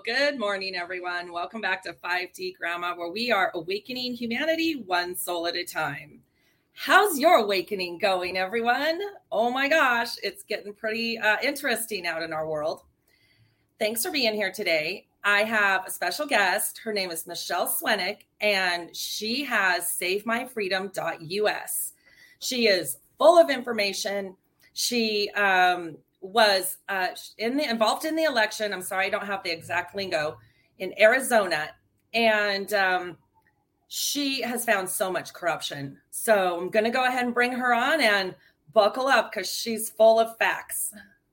Good morning, everyone. Welcome back to 5D Grandma, where we are awakening humanity one soul at a time. How's your awakening going, everyone? Oh my gosh, it's getting pretty interesting out in our world. Thanks for being here today. I have a special guest. Her name is Michelle Swenick, and she has SaveMyFreedom.us. She is full of information. She was involved in the election. I'm sorry, I don't have the exact lingo, in Arizona. And she has found so much corruption. So I'm going to go ahead and bring her on and buckle up because she's full of facts.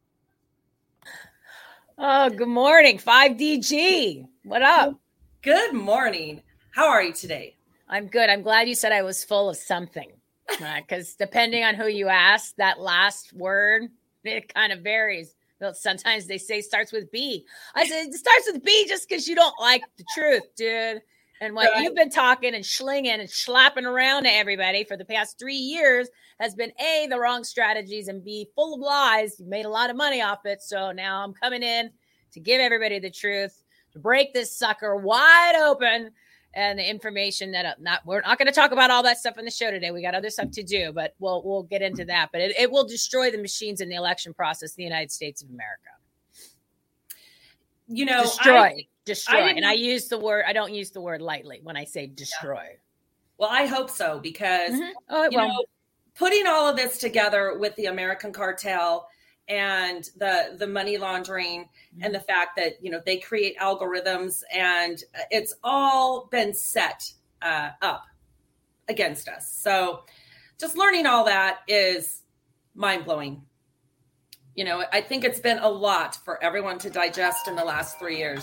Oh, good morning, 5DG. What up? Good morning. How are you today? I'm good. I'm glad you said I was full of something, because depending on who you ask, that last word, it kind of varies. Sometimes they say starts with B. I said it starts with B just because you don't like the truth, dude. And what you've been talking and slinging and slapping around to everybody for the past 3 years has been A, the wrong strategies, and B, full of lies. You made a lot of money off it. So now I'm coming in to give everybody the truth, to break this sucker wide open, and the information that we're not going to talk about all that stuff in the show today. We got other stuff to do, but we'll get into that. But it will destroy the machines in the election process in the United States of America. You know, destroy. And I don't use the word lightly when I say destroy. Yeah. Well, I hope so, because putting all of this together with the American cartel and the money laundering and the fact that, they create algorithms, and it's all been set up against us. So just learning all that is mind blowing. I think it's been a lot for everyone to digest in the last 3 years.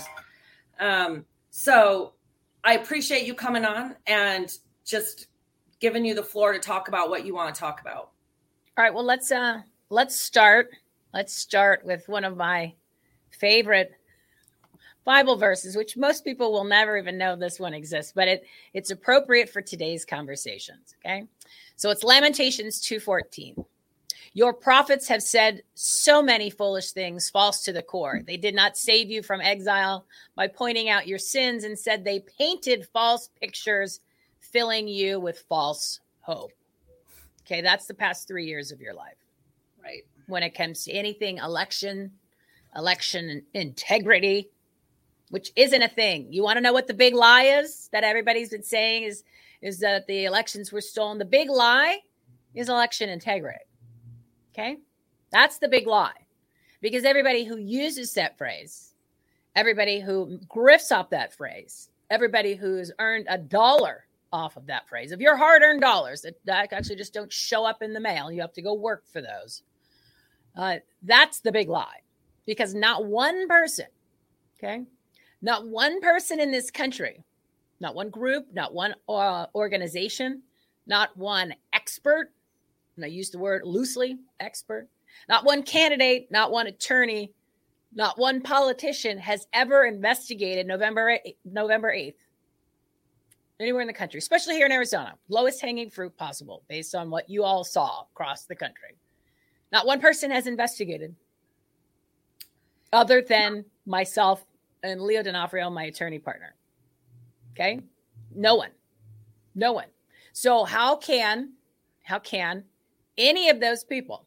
So I appreciate you coming on and just giving you the floor to talk about what you want to talk about. All right. Well, let's start. Let's start with one of my favorite Bible verses, which most people will never even know this one exists, but it's appropriate for today's conversations. Okay. So it's Lamentations 2:14. Your prophets have said so many foolish things, false to the core. They did not save you from exile by pointing out your sins. Instead, they painted false pictures, filling you with false hope. Okay, that's the past 3 years of your life. Right. When it comes to anything election integrity, which isn't a thing. You want to know what the big lie is that everybody's been saying is that the elections were stolen? The big lie is election integrity. Okay, that's the big lie, because everybody who uses that phrase, everybody who grifts off that phrase, everybody who's earned $1 off of that phrase, of your hard-earned dollars that actually just don't show up in the mail, you have to go work for those. That's the big lie, because not one person, not one person in this country, not one group, not one organization, not one expert, and I use the word loosely, expert, not one candidate, not one attorney, not one politician has ever investigated November 8th anywhere in the country, especially here in Arizona. Lowest hanging fruit possible based on what you all saw across the country. Not one person has investigated, other than myself and Leo D'Onofrio, my attorney partner. Okay? No one. So how can any of those people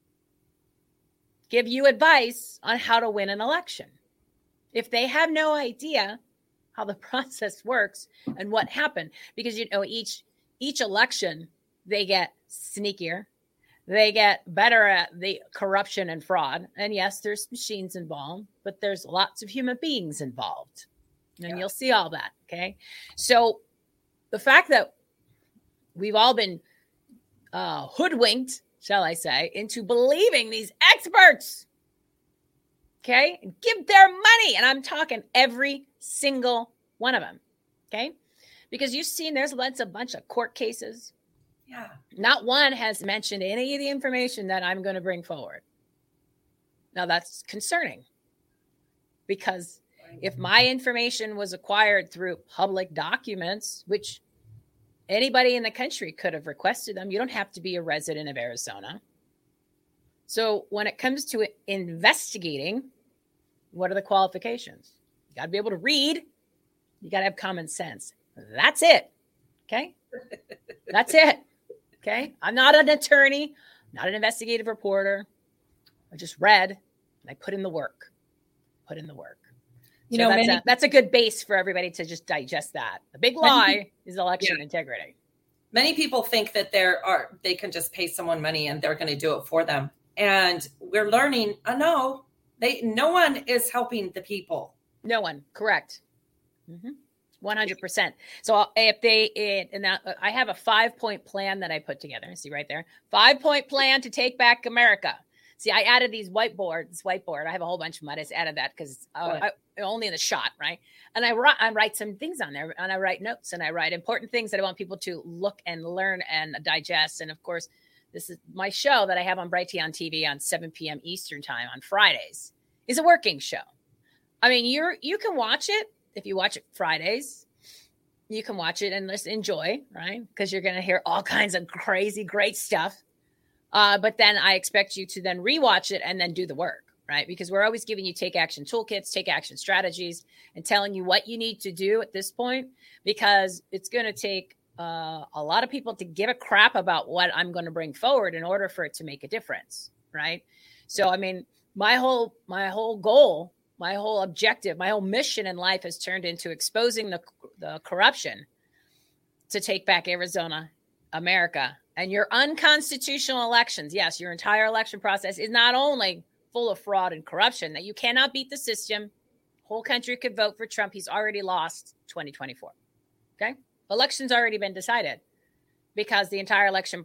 give you advice on how to win an election if they have no idea how the process works and what happened? Because, each election, they get sneakier. They get better at the corruption and fraud. And yes, there's machines involved, but there's lots of human beings involved. And you'll see all that. Okay. So the fact that we've all been hoodwinked, shall I say, into believing these experts, okay, and give their money. And I'm talking every single one of them, okay, because you've seen there's a bunch of court cases. Yeah. Not one has mentioned any of the information that I'm going to bring forward. Now that's concerning, because if my information was acquired through public documents, which anybody in the country could have requested them. You don't have to be a resident of Arizona. So when it comes to investigating, what are the qualifications? You got to be able to read. You got to have common sense. That's it. Okay. That's it. Okay. I'm not an attorney, not an investigative reporter. I just read and I put in the work. That's a good base for everybody to just digest that. The big lie is election integrity. Many people think that they can just pay someone money and they're going to do it for them. And we're learning, no one is helping the people. No one. Correct. 100%. So I have a 5-point plan that I put together. See right there, 5-point plan to take back America. See, I added these whiteboard. I have a whole bunch of them. I just added that because only in the shot, right? And I write some things on there, and I write notes, and I write important things that I want people to look and learn and digest. And of course, this is my show that I have on Brighteon TV on 7 p.m. Eastern time on Fridays. Is a working show. I mean, you can watch it if you watch it Fridays. You can watch it and just enjoy, right? Because you're going to hear all kinds of crazy, great stuff. But then I expect you to then rewatch it and then do the work, right? Because we're always giving you take action toolkits, take action strategies, and telling you what you need to do at this point, because it's going to take a lot of people to give a crap about what I'm going to bring forward in order for it to make a difference, right? So, I mean, my whole goal, my whole objective, my whole mission in life has turned into exposing the corruption to take back Arizona, America. And your unconstitutional elections, yes, your entire election process is not only full of fraud and corruption, that you cannot beat the system. Whole country could vote for Trump. He's already lost 2024. Okay? Election's already been decided because the entire election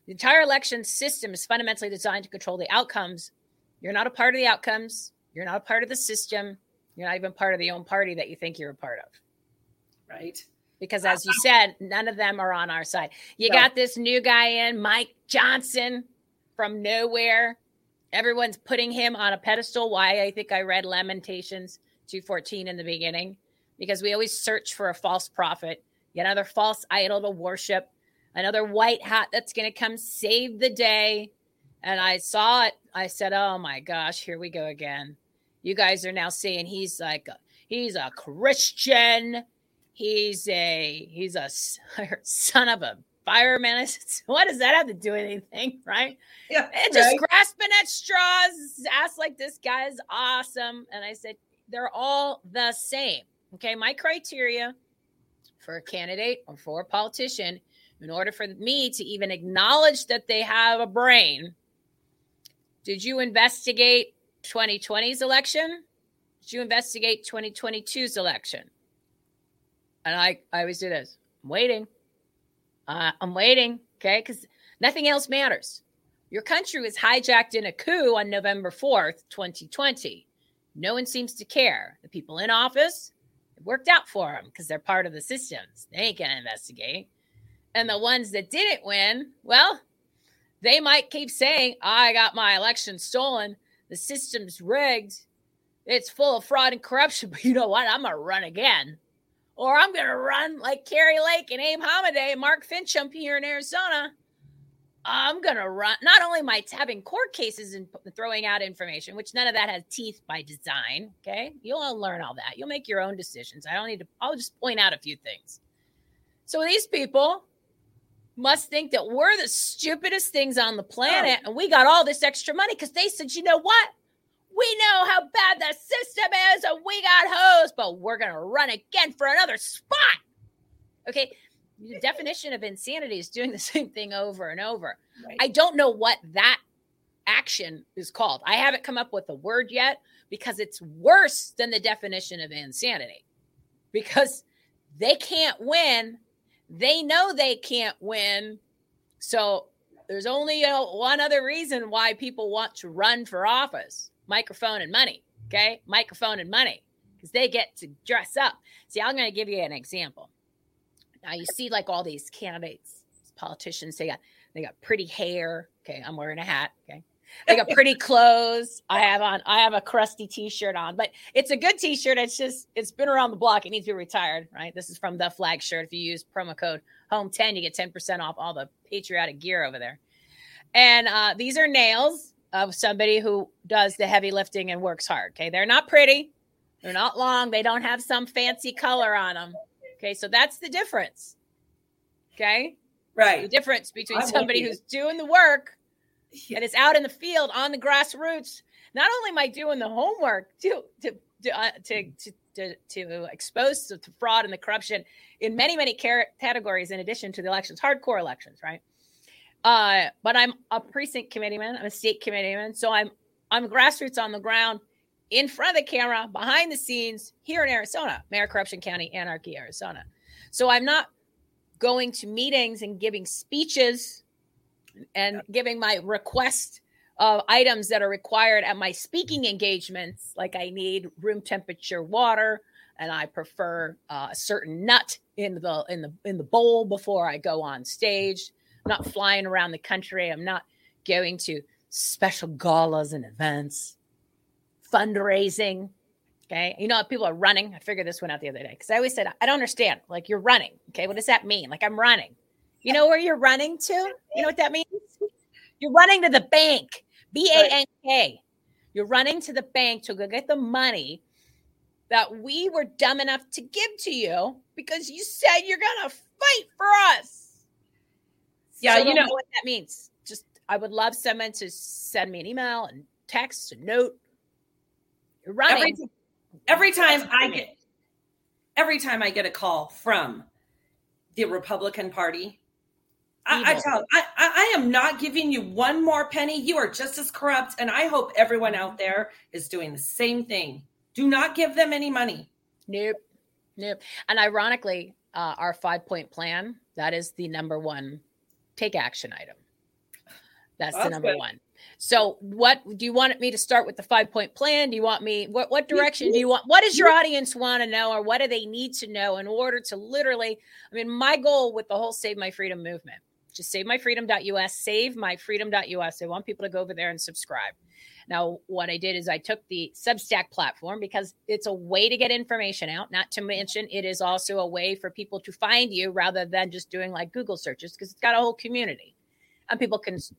system is fundamentally designed to control the outcomes. You're not a part of the outcomes. You're not a part of the system. You're not even part of the own party that you think you're a part of. Right. Because as you said, none of them are on our side. You got this new guy in, Mike Johnson, from nowhere. Everyone's putting him on a pedestal. Why? I think I read Lamentations 2:14 in the beginning, because we always search for a false prophet, yet another false idol to worship, another white hat that's going to come save the day. And I saw it. I said, oh my gosh, here we go again. You guys are now saying he's a Christian. He's a son of a fireman. What does that have to do with anything, right? Yeah, and just grasping at straws, asked like this guy is awesome. And I said, they're all the same. Okay, my criteria for a candidate or for a politician, in order for me to even acknowledge that they have a brain, did you investigate 2020's election? Did you investigate 2022's election? And I always do this. I'm waiting. Okay? Because nothing else matters. Your country was hijacked in a coup on November 4th, 2020. No one seems to care. The people in office, it worked out for them because they're part of the systems. They ain't going to investigate. And the ones that didn't win, well, they might keep saying, I got my election stolen. The system's rigged. It's full of fraud and corruption. But you know what? I'm going to run again. Or I'm going to run like Carrie Lake and Abe Hamadeh and Mark Fincham here in Arizona. I'm going to run. Not only am I having court cases and throwing out information, which none of that has teeth by design. Okay. You'll all learn all that. You'll make your own decisions. I'll just point out a few things. So these people must think that we're the stupidest things on the planet. And we got all this extra money because they said, you know what? We know how bad the system is and we got hosed, but we're going to run again for another spot. Okay. The definition of insanity is doing the same thing over and over. Right. I don't know what that action is called. I haven't come up with a word yet because it's worse than the definition of insanity, because they can't win. They know they can't win. So there's only one other reason why people want to run for office. Microphone and money, okay? Microphone and money, because they get to dress up. See, I'm going to give you an example. Now, you see like all these candidates, politicians, they got pretty hair. Okay, I'm wearing a hat, okay? They got pretty clothes. I have a crusty t-shirt on, but it's a good t-shirt. It's been around the block. It needs to be retired, right? This is from The Flag Shirt. If you use promo code HOME10, you get 10% off all the patriotic gear over there. And these are nails of somebody who does the heavy lifting and works hard. Okay. They're not pretty. They're not long. They don't have some fancy color on them. Okay, so that's the difference. Okay? Right. The difference between somebody who's doing the work and is out in the field on the grassroots. Not only am I doing the homework to expose to fraud and the corruption in many, many categories in addition to the elections, hardcore elections, right? But I'm a precinct committeeman. I'm a state committeeman. So I'm grassroots on the ground, in front of the camera, behind the scenes here in Arizona, Mayor Corruption County, Anarchy, Arizona. So I'm not going to meetings and giving speeches and giving my request of items that are required at my speaking engagements, like I need room temperature water, and I prefer a certain nut in the bowl before I go on stage. I'm not flying around the country. I'm not going to special galas and events, fundraising. Okay. You know, people are running. I figured this one out the other day because I always said, I don't understand. Like, you're running. Okay. What does that mean? Like, I'm running. You know where you're running to? You know what that means? You're running to the bank. BANK. You're running to the bank to go get the money that we were dumb enough to give to you because you said you're going to fight for us. Yeah, so you know what that means. Just, I would love someone to send me an email and text, a note. You're running. Every time I get a call from the Republican Party, I tell I am not giving you one more penny. You are just as corrupt, and I hope everyone out there is doing the same thing. Do not give them any money. Nope. And ironically, our 5-point plan, that is the number one take action item. That's the number one. So what do you want me to start with the 5-point plan? Do you want me, what direction do you want? What does your audience want to know, or what do they need to know in order to literally, I mean, my goal with the whole Save My Freedom movement, just savemyfreedom.us, savemyfreedom.us. I want people to go over there and subscribe. Now, what I did is I took the Substack platform because it's a way to get information out, not to mention it is also a way for people to find you rather than just doing like Google searches, because it's got a whole community and people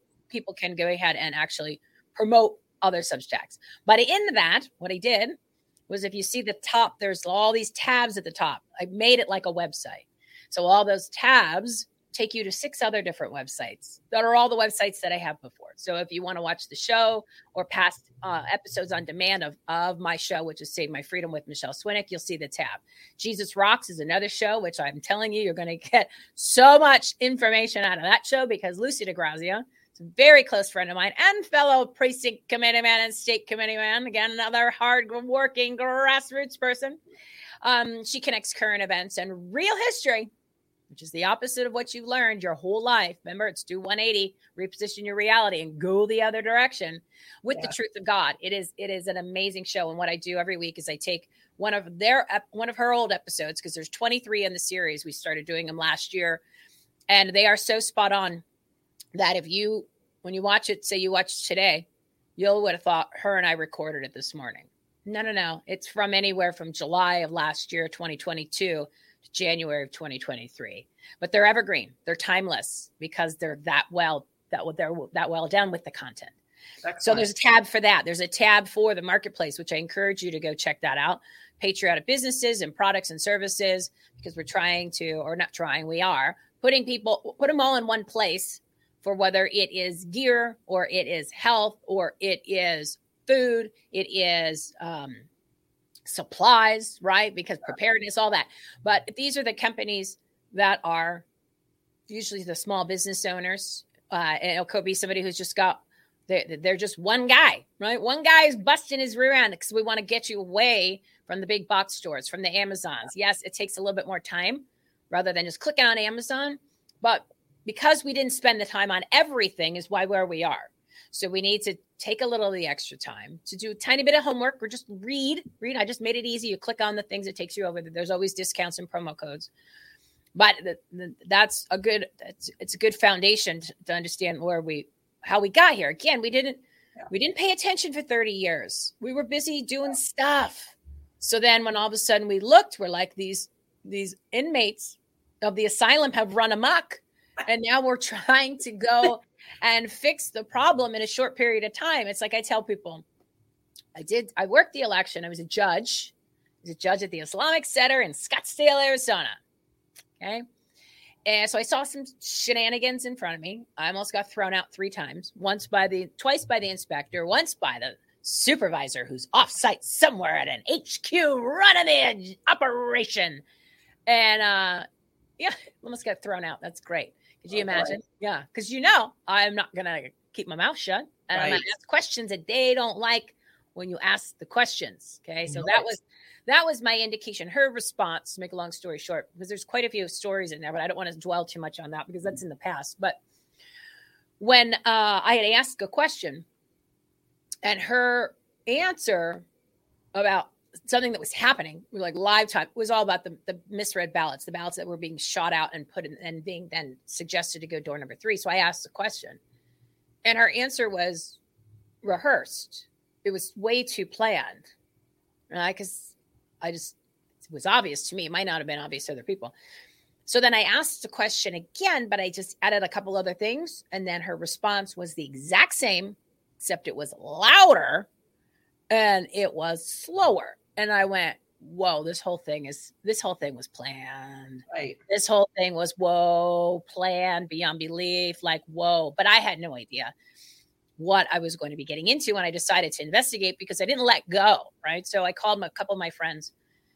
can go ahead and actually promote other Substacks. But in that, what I did was, if you see the top, there's all these tabs at the top. I made it like a website. So all those tabs take you to 6 other different websites that are all the websites that I have before. So if you want to watch the show or past episodes on demand of my show, which is Save My Freedom with Michelle Swinnick, you'll see the tab. Jesus Rocks is another show, which I'm telling you, you're going to get so much information out of that show because Lucy DeGrazia, it's a very close friend of mine and fellow precinct committee man and state committee man. Again, another hard-working grassroots person. She connects current events and real history, which is the opposite of what you've learned your whole life. Remember, it's do 180, reposition your reality, and go the other direction with the truth of God. It is an amazing show. And what I do every week is I take one of her old episodes, because there's 23 in the series. We started doing them last year, and they are so spot on that when you watch it, say you watch today, you would have thought her and I recorded it this morning. No. It's from anywhere from July of last year, 2022, to January of 2023. But they're evergreen. They're timeless because they're that well done with the content. Excellent. So there's a tab for that. There's a tab for the marketplace, which I encourage you to go check that out. Patriotic businesses and products and services, because we are putting them all in one place for whether it is gear or it is health or it is food, it is supplies, right? Because preparedness, all that. But these are the companies that are usually the small business owners. And it could be somebody who's just they're just one guy, right? One guy is busting his rear end because we want to get you away from the big box stores, from the Amazons. Yes, it takes a little bit more time rather than just clicking on Amazon. But because we didn't spend the time on everything is where we are. So we need to take a little of the extra time to do a tiny bit of homework or just read. I just made it easy. You click on the things, it takes you over. There's always discounts and promo codes. But it's a good foundation to understand how we got here. Again, we didn't pay attention for 30 years. We were busy doing stuff. So then when all of a sudden we looked, we're like, these inmates of the asylum have run amok. And now we're trying to go and fix the problem in a short period of time. It's like I tell people, I worked the election. I was a judge. He's a judge at the Islamic Center in Scottsdale, Arizona. Okay. And so I saw some shenanigans in front of me. I almost got thrown out 3 times, twice by the inspector, once by the supervisor who's off-site somewhere at an HQ running the operation. And almost got thrown out. That's great. Could you imagine? Boy. Yeah, because I'm not going to keep my mouth shut. And I'm going to ask questions that they don't like when you ask the questions. Okay, so that was my indication. Her response, to make a long story short, because there's quite a few stories in there, but I don't want to dwell too much on that because that's in the past. But when I had asked a question and her answer about something that was happening, like live time, was all about the misread ballots, the ballots that were being shot out and put in and being then suggested to go door number 3. So I asked the question and her answer was rehearsed. It was way too planned. Because it was obvious to me. It might not have been obvious to other people. So then I asked the question again, but I just added a couple other things. And then her response was the exact same, except it was louder and it was slower. And I went, whoa, this whole thing was planned. Right. This whole thing was, planned beyond belief. Like, whoa. But I had no idea what I was going to be getting into when I decided to investigate because I didn't let go, right? So I called a couple of my friends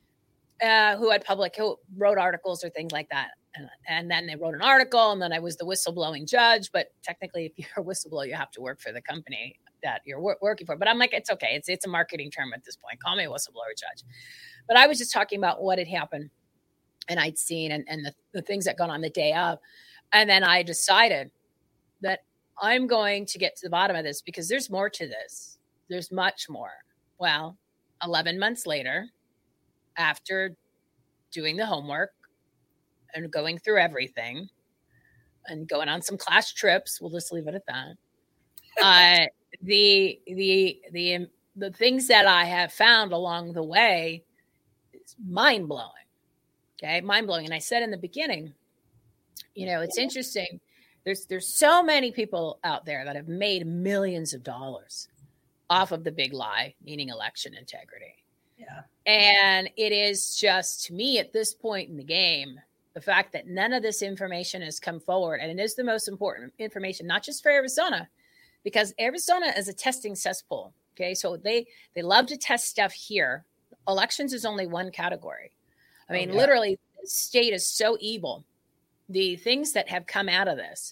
who wrote articles or things like that. And then they wrote an article and then I was the whistleblowing judge. But technically, if you're a whistleblower, you have to work for the company that you're working for. But I'm like, it's okay. It's a marketing term at this point. Call me a whistleblower judge. But I was just talking about what had happened and I'd seen and the things that got on the day of. And then I decided that I'm going to get to the bottom of this because there's more to this. There's much more. Well, 11 months later, after doing the homework and going through everything and going on some class trips, we'll just leave it at that. The things that I have found along the way is mind-blowing. Okay, mind-blowing. And I said in the beginning, it's interesting. There's so many people out there that have made millions of dollars off of the big lie, meaning election integrity. Yeah. And it is just, to me, at this point in the game, the fact that none of this information has come forward, and it is the most important information, not just for Arizona, because Arizona is a testing cesspool. Okay, so they love to test stuff here. Elections is only one category. I mean, literally, the state is so evil. The things that have come out of this,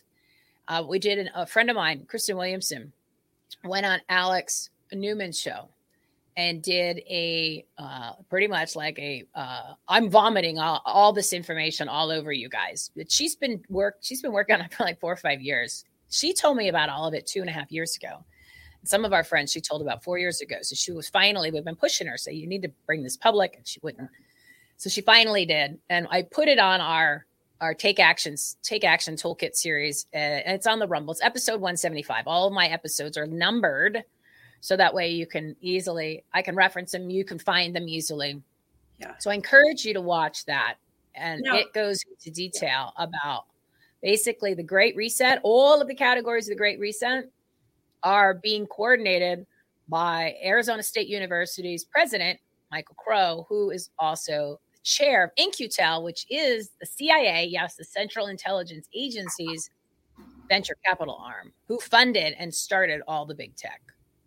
a friend of mine, Kristen Williamson, went on Alex Newman's show and did pretty much like I'm vomiting all this information all over you guys. But she's been working on it for like 4 or 5 years. She told me about all of it 2.5 years ago. And some of our friends she told about 4 years ago. So she was we've been pushing her, say you need to bring this public, and she wouldn't. So she finally did, and I put it on our Take Action Toolkit series, and it's on the Rumble. It's episode 175. All of my episodes are numbered, so that way I can reference them. You can find them easily. Yeah. So I encourage you to watch that, and it goes into detail about basically the Great Reset. All of the categories of the Great Reset are being coordinated by Arizona State University's president, Michael Crow, who is also chair of In-Q-Tel, which is the CIA, the Central Intelligence Agency's venture capital arm, who funded and started all the big tech.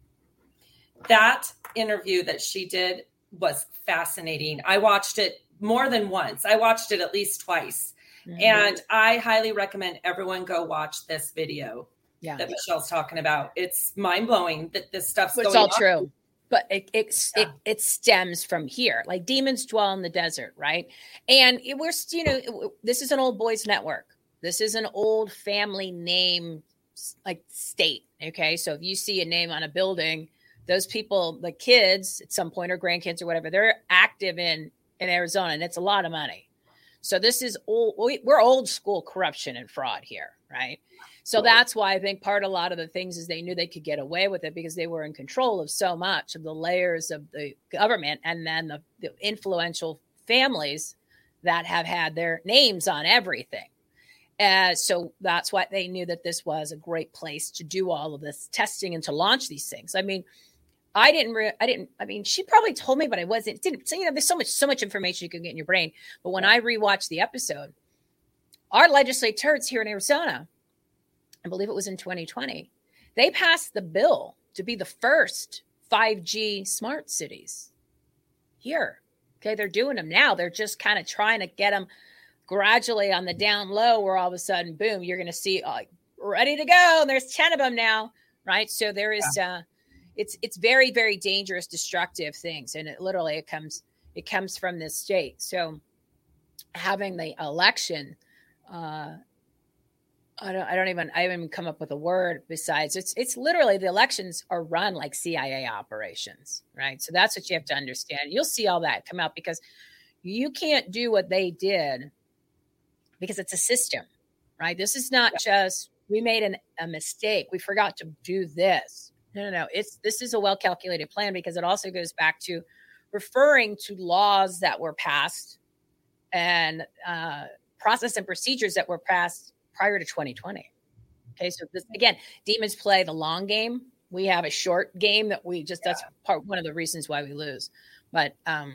That interview that she did was fascinating. I watched it more than once. I watched it at least twice. Mm-hmm. And I highly recommend everyone go watch this video that Michelle's talking about. It's mind-blowing that this stuff's going on. It's all true. But it stems from here. Like demons dwell in the desert, right? And this is an old boys network. This is an old family name, like state. Okay, so if you see a name on a building, those people, the kids at some point or grandkids or whatever, they're active in Arizona, and it's a lot of money. So this is we're old school corruption and fraud here, right? So that's why I think a lot of the things is they knew they could get away with it because they were in control of so much of the layers of the government and then the influential families that have had their names on everything. So that's why they knew that this was a great place to do all of this testing and to launch these things. I mean, I mean, she probably told me, but I didn't. So, there's so much information you can get in your brain. But when I rewatched the episode, our legislators here in Arizona, I believe it was in 2020, they passed the bill to be the first 5G smart cities here. Okay. They're doing them now. They're just kind of trying to get them gradually on the down low, where all of a sudden, boom, you're going to see ready to go. And there's 10 of them now. Right. So there is, it's very, very dangerous, destructive things. And it comes from this state. So having the election, I haven't even come up with a word besides it's literally, the elections are run like CIA operations, right? So that's what you have to understand. You'll see all that come out, because you can't do what they did, because it's a system, right? This is not just, we made a mistake, we forgot to do this. No. This is a well-calculated plan, because it also goes back to referring to laws that were passed and process and procedures that were passed prior to 2020. Okay. So this, again, demons play the long game. We have a short game that that's one of the reasons why we lose. But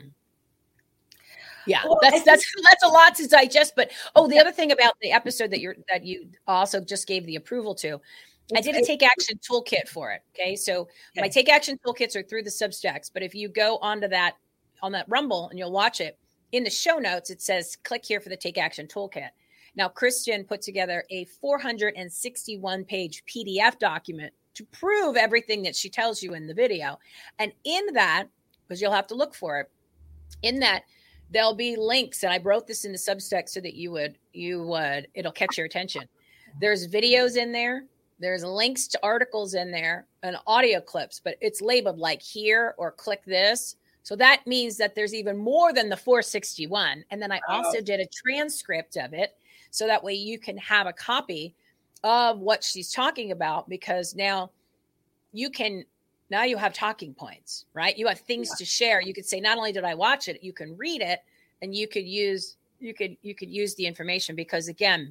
well, that's a lot to digest. But the other thing about the episode that you also just gave the approval to, I did a Take Action toolkit for it. Okay. So my Take Action toolkits are through the Substacks, but if you go on that Rumble and you'll watch it, in the show notes, it says, click here for the Take Action toolkit. Now, Christian put together a 461-page PDF document to prove everything that she tells you in the video. And in that, because you'll have to look for it, in that, there'll be links. And I wrote this in the Substack so that it'll catch your attention. There's videos in there. There's links to articles in there and audio clips, but it's labeled like here or click this. So that means that there's even more than the 461. And then I also did a transcript of it, so that way you can have a copy of what she's talking about, because now you have talking points, right? You have things to share. You could say, not only did I watch it, you can read it, and you could use the information, because again,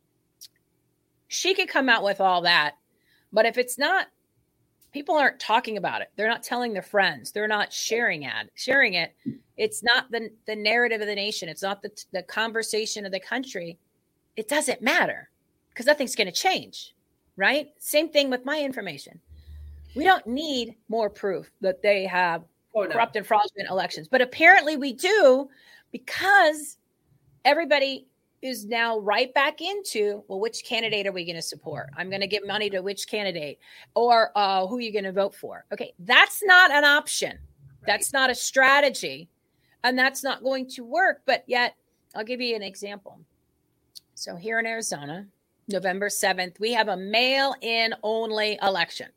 she could come out with all that, but if it's not, people aren't talking about it. They're not telling their friends. They're not sharing it. It's not the narrative of the nation. It's not the conversation of the country. It doesn't matter, because nothing's going to change, right? Same thing with my information. We don't need more proof that they have corrupt and fraudulent elections, but apparently we do, because everybody is now right back into, well, which candidate are we going to support? I'm going to give money to which candidate, or who are you going to vote for? Okay, that's not an option. Right. That's not a strategy, and that's not going to work. But yet, I'll give you an example. So here in Arizona, November 7th, we have a mail-in only election.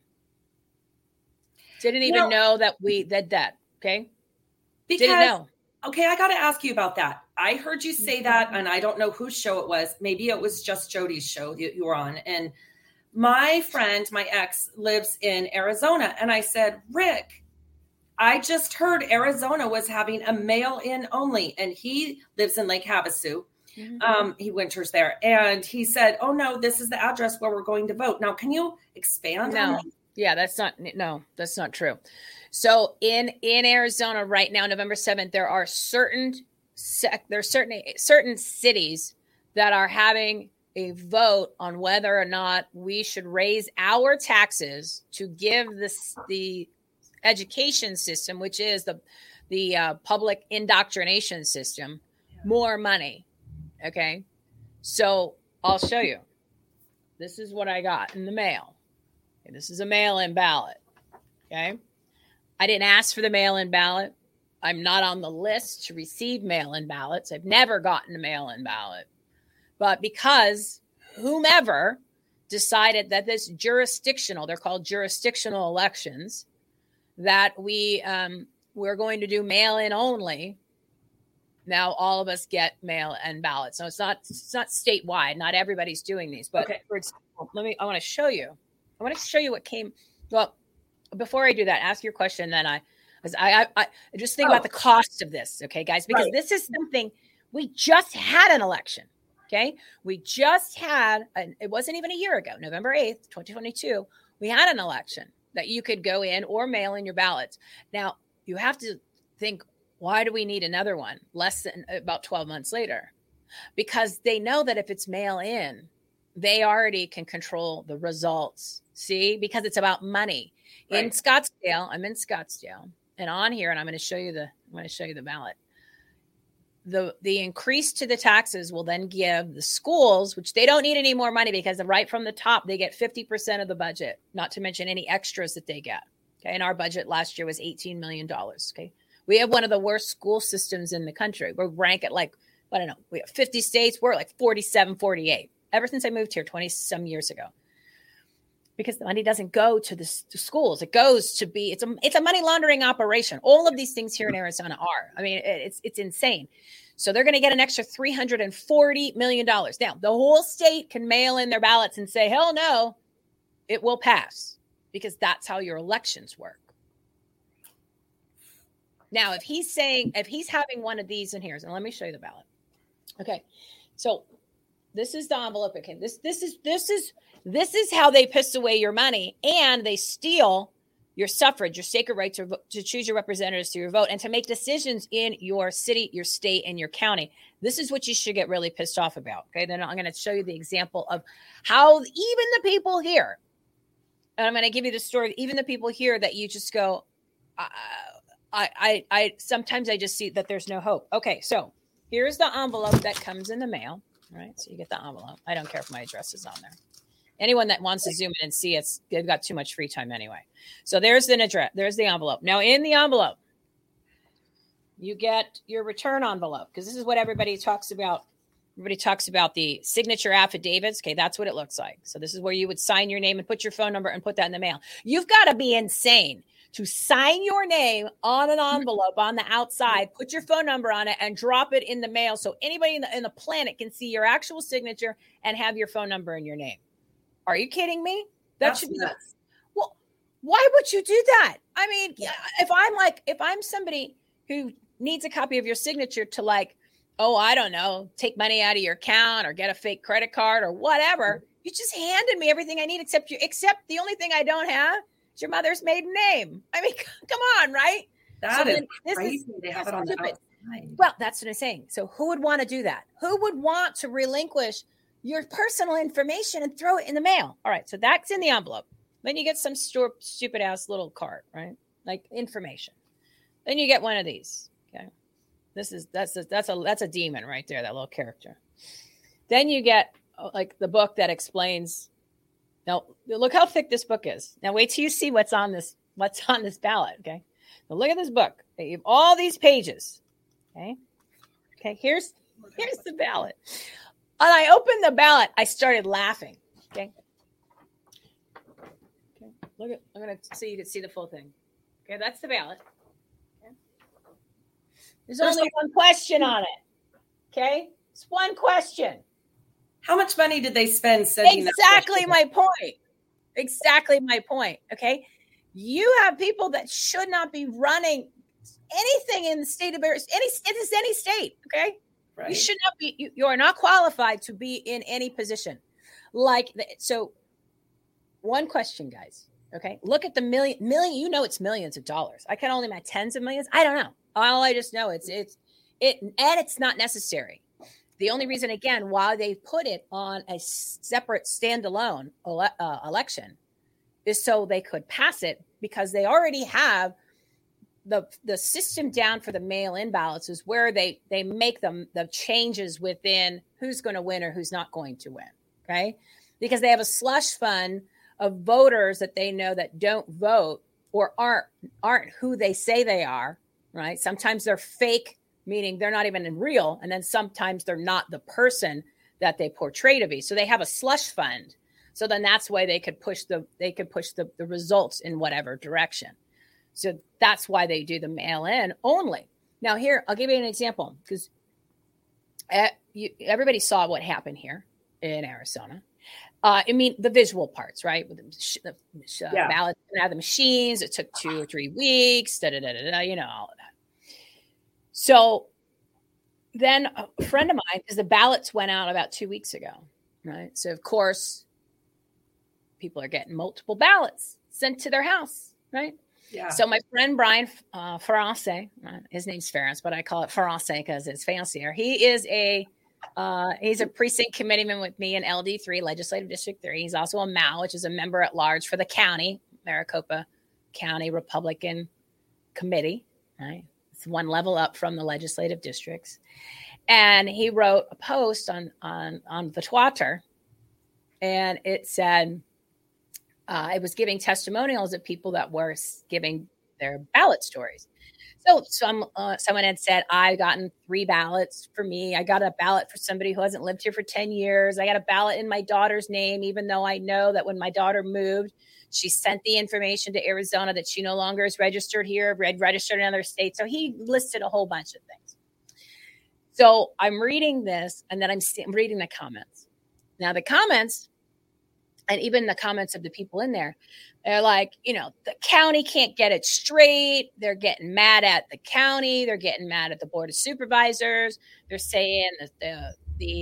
Didn't even know that we did that, okay? Didn't know. Okay, I got to ask you about that. I heard you say that, and I don't know whose show it was. Maybe it was just Jody's show that you were on. And my friend, my ex, lives in Arizona. And I said, Rick, I just heard Arizona was having a mail-in only. And he lives in Lake Havasu. Mm-hmm. He winters there. And he said, oh, no, this is the address where we're going to vote. Now, can you expand on that? Yeah, that's not true. So in Arizona right now, November 7th, there are certain cities that are having a vote on whether or not we should raise our taxes to give the education system, which is the public indoctrination system, more money. Okay. So I'll show you. This is what I got in the mail. Okay, this is a mail-in ballot. Okay. I didn't ask for the mail-in ballot. I'm not on the list to receive mail-in ballots. I've never gotten a mail-in ballot. But because whomever decided that this jurisdictional, they're called jurisdictional elections, that we're going to do mail-in only, now all of us get mail-in ballots. So it's not statewide. Not everybody's doing these. But for example, I want to show you what came. Well, before I do that, ask your question. Then I just think about the cost of this. Okay, guys, because this is something we just had an election. Okay. We just had, it wasn't even a year ago, November 8th, 2022, we had an election. that you could go in or mail in your ballots. Now, you have to think, why do we need another one less than about 12 months later? Because they know that if it's mail in, they already can control the results. See, because it's about money. Right. In Scottsdale, I'm in Scottsdale, and on here, and I'm going to show you the ballot. The increase to the taxes will then give the schools, which they don't need any more money because right from the top, they get 50% of the budget, not to mention any extras that they get. Okay. And our budget last year was $18 million. Okay. We have one of the worst school systems in the country. We're ranked at like, I don't know, we have 50 states. We're like 47, 48 ever since I moved here 20 some years ago. Because the money doesn't go to the schools. It goes to be, it's a money laundering operation. All of these things here in Arizona are. I mean, it's insane. So they're going to get an extra $340 million. Now, the whole state can mail in their ballots and say, hell no, it will pass. Because that's how your elections work. Now, if he's having one of these in here, and let me show you the ballot. Okay. So this is the envelope. Okay. This is how they piss away your money, and they steal your suffrage, your sacred right to choose your representatives through your vote and to make decisions in your city, your state, and your county. This is what you should get really pissed off about. Okay. Then I'm going to show you the example of how even the people here, and I'm going to give you the story, even the people here that you just go, I sometimes I just see that there's no hope. Okay. So here's the envelope that comes in the mail. All right. So you get the envelope. I don't care if my address is on there. Anyone that wants to zoom in and see it, they've got too much free time anyway. So there's the address. There's the envelope. Now in the envelope, you get your return envelope because this is what everybody talks about. Everybody talks about the signature affidavits. Okay, that's what it looks like. So this is where you would sign your name and put your phone number and put that in the mail. You've got to be insane to sign your name on an envelope on the outside, put your phone number on it, and drop it in the mail so anybody in the planet can see your actual signature and have your phone number and your name. Are you kidding me? That should be nuts. Well, why would you do that? I mean, if I'm somebody who needs a copy of your signature to I don't know, take money out of your account or get a fake credit card or whatever, you just handed me everything I need except the only thing I don't have is your mother's maiden name. I mean, come on, right? That is crazy. They have it on the outside. Well, that's what I'm saying. So who would want to do that? Who would want to relinquish your personal information and throw it in the mail? All right. So that's in the envelope. Then you get some stupid ass little card, right? Like information. Then you get one of these. Okay. That's a demon right there. That little character. Then you get like the book that explains. Now look how thick this book is. Now wait till you see what's on this ballot. Okay. Now look at this book. You have all these pages. Okay. Okay. Here's the ballot. When I opened the ballot, I started laughing. Okay. Look at. I'm gonna so you can see the full thing. Okay, that's the ballot. Okay. There's only one question on it. Okay, it's one question. How much money did they spend sending? Exactly my point. Exactly my point. Okay, you have people that should not be running anything in the state of Arizona. Any state. Okay. Right. You should not be. You are not qualified to be in any position. So, one question, guys. Okay, look at the million. You know, it's millions of dollars. I can only my tens of millions. I don't know. All I just know it's not necessary. The only reason, again, why they put it on a separate standalone election is so they could pass it because they already have. The system down for the mail-in ballots is where they make the changes within who's going to win or who's not going to win. Okay. Because they have a slush fund of voters that they know that don't vote or aren't who they say they are. Right. Sometimes they're fake, meaning they're not even real. And then sometimes they're not the person that they portray to be. So they have a slush fund. So then that's why they could push the results in whatever direction. So that's why they do the mail-in only. Now here, I'll give you an example because everybody saw what happened here in Arizona. I mean, the visual parts, right? With the ballots and the machines, it took 2 or 3 weeks, all of that. So then a friend of mine, because the ballots went out about 2 weeks ago, right? So of course, people are getting multiple ballots. sent to their house, right? Yeah. So my friend Brian Ferrace, his name's Ferris, but I call it Ferrace because it's fancier. He is he's a precinct committeeman with me in LD3, Legislative District 3. He's also a MAL, which is a member at large for the county, Maricopa County Republican Committee, right? It's one level up from the legislative districts. And he wrote a post on the Twitter, and it said, it was giving testimonials of people that were giving their ballot stories. So someone had said, I've gotten 3 ballots for me. I got a ballot for somebody who hasn't lived here for 10 years. I got a ballot in my daughter's name, even though I know that when my daughter moved, she sent the information to Arizona that she no longer is registered here, registered in another state. So he listed a whole bunch of things. So I'm reading this, and then I'm reading the comments. Now the comments, and even the comments of the people in there, they're like, the county can't get it straight. They're getting mad at the county. They're getting mad at the Board of Supervisors. They're saying that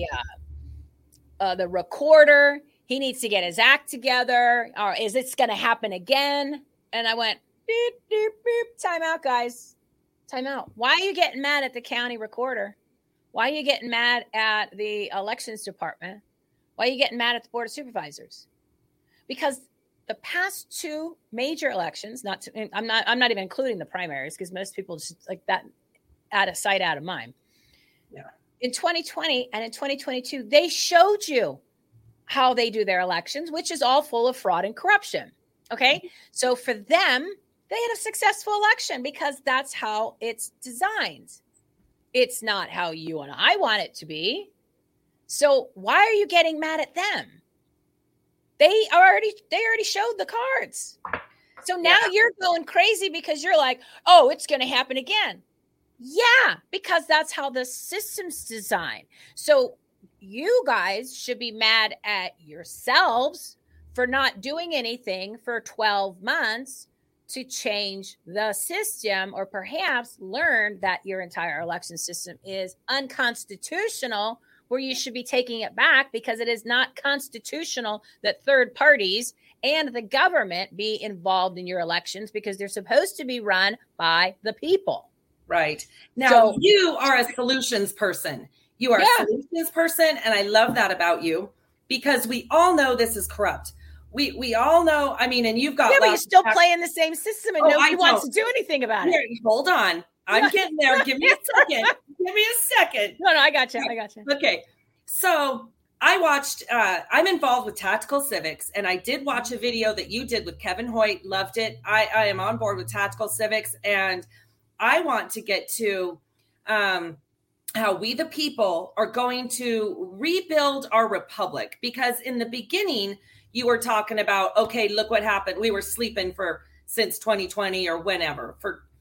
the recorder, he needs to get his act together. Or is this going to happen again? And I went, beep, beep, beep. Time out, guys. Time out. Why are you getting mad at the county recorder? Why are you getting mad at the elections department? Why are you getting mad at the Board of Supervisors? Because the past 2 major elections, I'm not even including the primaries because most people just like that, out of sight, out of mind. Yeah. In 2020 and in 2022, they showed you how they do their elections, which is all full of fraud and corruption. Okay. So for them, they had a successful election because that's how it's designed. It's not how you and I want it to be. So why are you getting mad at them? They already showed the cards. So now you're going crazy because you're like, oh, it's going to happen again. Yeah, because that's how the system's designed. So you guys should be mad at yourselves for not doing anything for 12 months to change the system, or perhaps learn that your entire election system is unconstitutional, where you should be taking it back because it is not constitutional that third parties and the government be involved in your elections because they're supposed to be run by the people. Right. Now, you are a solutions person. You are a solutions person, and I love that about you because we all know this is corrupt. We all know, and you've got... Yeah, but you're still playing the same system and nobody wants to do anything about it. Hold on. I'm getting there. Give me a second. No, I got you. Okay. So I watched, I'm involved with Tactical Civics, and I did watch a video that you did with Kevin Hoyt. Loved it. I am on board with Tactical Civics, and I want to get to how we, the people, are going to rebuild our republic. Because in the beginning, you were talking about, okay, look what happened. We were sleeping since 2020 or whenever.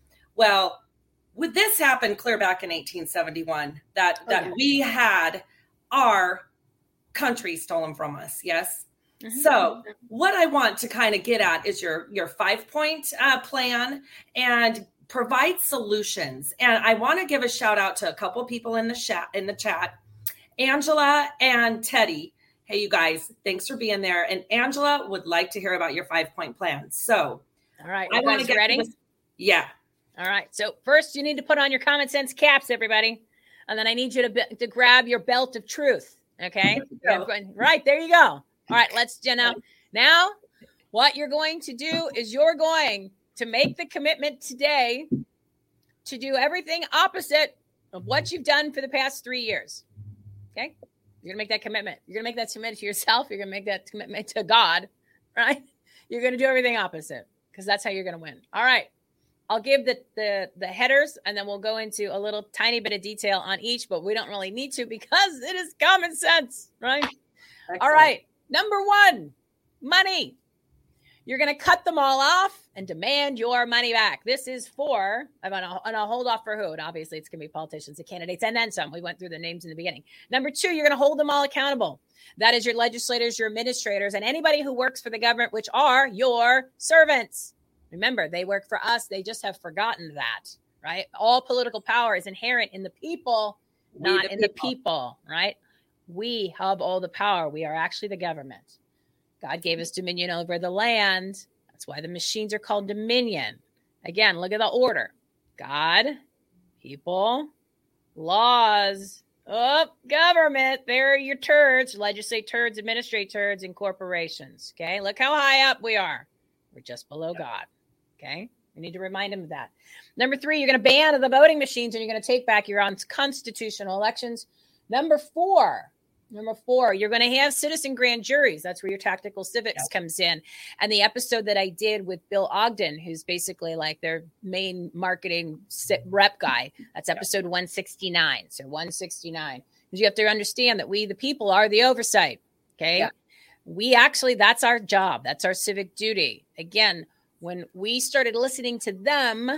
Would this happen clear back in 1871 that we had our country stolen from us? Yes. Mm-hmm. So what I want to kind of get at is your 5-point plan and provide solutions. And I want to give a shout out to a couple people in the chat, Angela and Teddy. Hey, you guys, thanks for being there. And Angela would like to hear about your 5-point plan. So, all right, I want to get ready. Yeah. All right. So first, you need to put on your common sense caps, everybody, and then I need you to grab your belt of truth. Okay. Right there you go. All right. Let's now. What you're going to do is you're going to make the commitment today to do everything opposite of what you've done for the past 3 years. Okay. You're going to make that commitment. You're going to make that commitment to yourself. You're going to make that commitment to God, right? You're going to do everything opposite because that's how you're going to win. All right. I'll give the headers, and then we'll go into a little tiny bit of detail on each, but we don't really need to because it is common sense, right? Excellent. All right. Number 1, money. You're going to cut them all off and demand your money back. This is for, and I'll hold off for who? And obviously, it's going to be politicians and candidates and then some. We went through the names in the beginning. Number 2, you're going to hold them all accountable. That is your legislators, your administrators, and anybody who works for the government, which are your servants. Remember, they work for us. They just have forgotten that, right? All political power is inherent in the people, not in the people, right? We have all the power. We are actually the government. God gave us dominion over the land, That's why the machines are called dominion. Again, look at the order. God, people, laws, government. There are your turds, legislate turds, administrate turds, and corporations. Okay, look how high up we are. We're just below God. Okay, we need to remind him of that. Number 3, you're going to ban the voting machines and you're going to take back your unconstitutional elections. Number 4, you're going to have citizen grand juries. That's where your tactical civics comes in. And the episode that I did with Bill Ogden, who's basically like their main marketing rep guy, that's episode 169. So 169. Because you have to understand that we, the people, are the oversight. Okay. Yeah. We actually, that's our job. That's our civic duty. Again, when we started listening to them,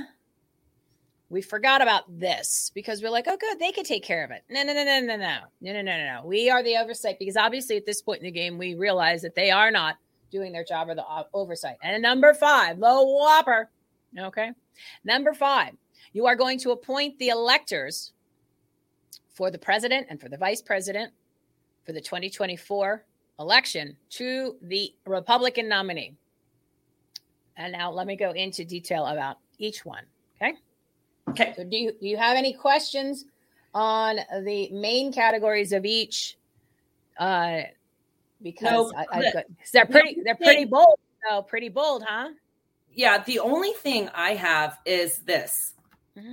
we forgot about this because we're like, oh, good, they could take care of it. No. We are the oversight because obviously at this point in the game, we realize that they are not doing their job or the oversight. And number 5, the whopper. Okay. Number 5, you are going to appoint the electors for the president and for the vice president for the 2024 election to the Republican nominee. And now let me go into detail about each one. Okay. So do you have any questions on the main categories of each? Because they're pretty bold. Oh, pretty bold, huh? Yeah. The only thing I have is this. Mm-hmm.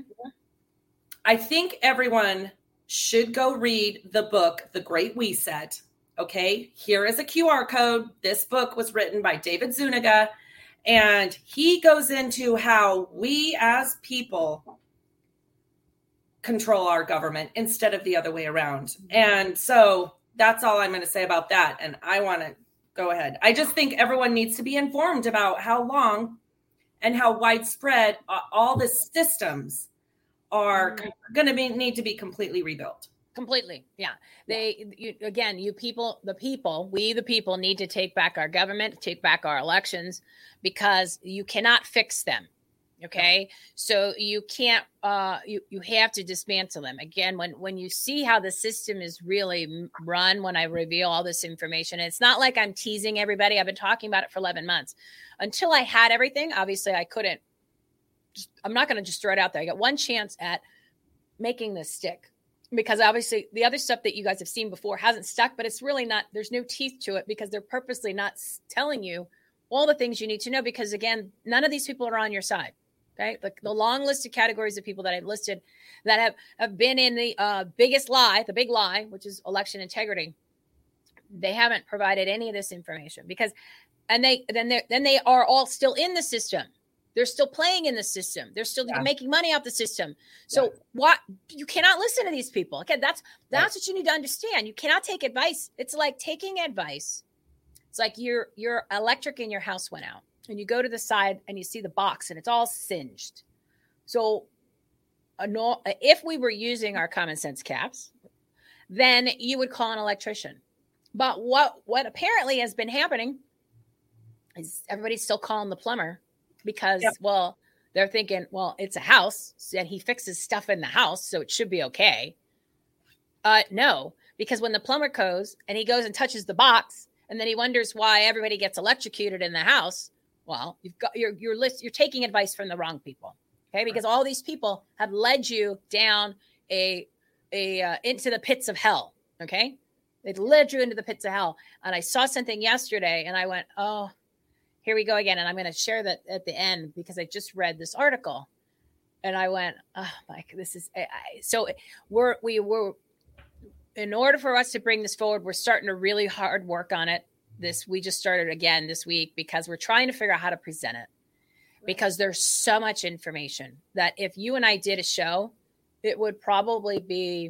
I think everyone should go read the book, The Great Reset. Okay. Here is a QR code. This book was written by David Zuniga, and he goes into how we as people control our government instead of the other way around. And so that's all I'm going to say about that. And I want to go ahead. I just think everyone needs to be informed about how long and how widespread all the systems are going to need to be completely rebuilt. Completely. Yeah. We the people need to take back our government, take back our elections, because you cannot fix them. Okay. So you can't, you have to dismantle them. Again, when you see how the system is really run, when I reveal all this information, it's not like I'm teasing everybody. I've been talking about it for 11 months until I had everything. Obviously I couldn't, I'm not going to just throw it out there. I got one chance at making this stick, because obviously the other stuff that you guys have seen before hasn't stuck, but it's really not, there's no teeth to it because they're purposely not telling you all the things you need to know, because again, none of these people are on your side. Okay. The long list of categories of people that I've listed that have been in the biggest lie, the big lie, which is election integrity. They haven't provided any of this information because, and they are all still in the system. They're still playing in the system. They're still making money off the system. So what, you cannot listen to these people. Okay. That's what you need to understand. You cannot take advice. It's like taking advice. It's like your electric in your house went out. And you go to the side and you see the box and it's all singed. So if we were using our common sense caps, then you would call an electrician. But what apparently has been happening is everybody's still calling the plumber because, well, they're thinking, well, it's a house and he fixes stuff in the house, so it should be okay. No, because when the plumber goes and he goes and touches the box and then he wonders why everybody gets electrocuted in the house, well, you've got your list. You're taking advice from the wrong people, okay? Because all these people have led you down into the pits of hell, okay? They've led you into the pits of hell. And I saw something yesterday, and I went, "Oh, here we go again." And I'm going to share that at the end because I just read this article, and I went, "Oh, Mike, this is." So we were, in order for us to bring this forward, we're starting to really hard work on it. We just started again this week because we're trying to figure out how to present it, because there's so much information that if you and I did a show, it would probably be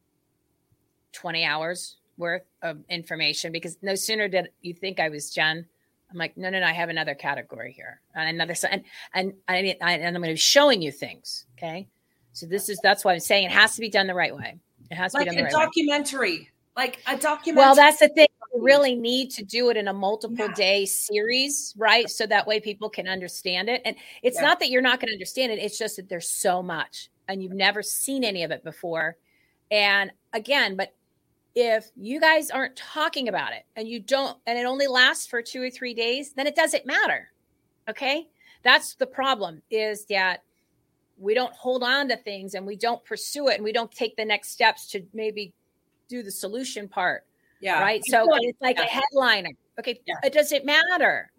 20 hours worth of information, because no sooner did you think I was Jen. I'm like, no, I have another category here and another. And I'm going to be showing you things. Okay. So that's why I'm saying it has to be done the right way. It has to be done the right way. Like a documentary. Well, that's the thing. You really need to do it in a multiple day series, right? So that way people can understand it. And it's not that you're not going to understand it. It's just that there's so much and you've never seen any of it before. And again, but if you guys aren't talking about it and you don't, and it only lasts for 2 or 3 days, then it doesn't matter. Okay. That's the problem, is that we don't hold on to things and we don't pursue it and we don't take the next steps to maybe do the solution part. Yeah. Right. So it's like a headliner. Okay. Yeah. It doesn't matter.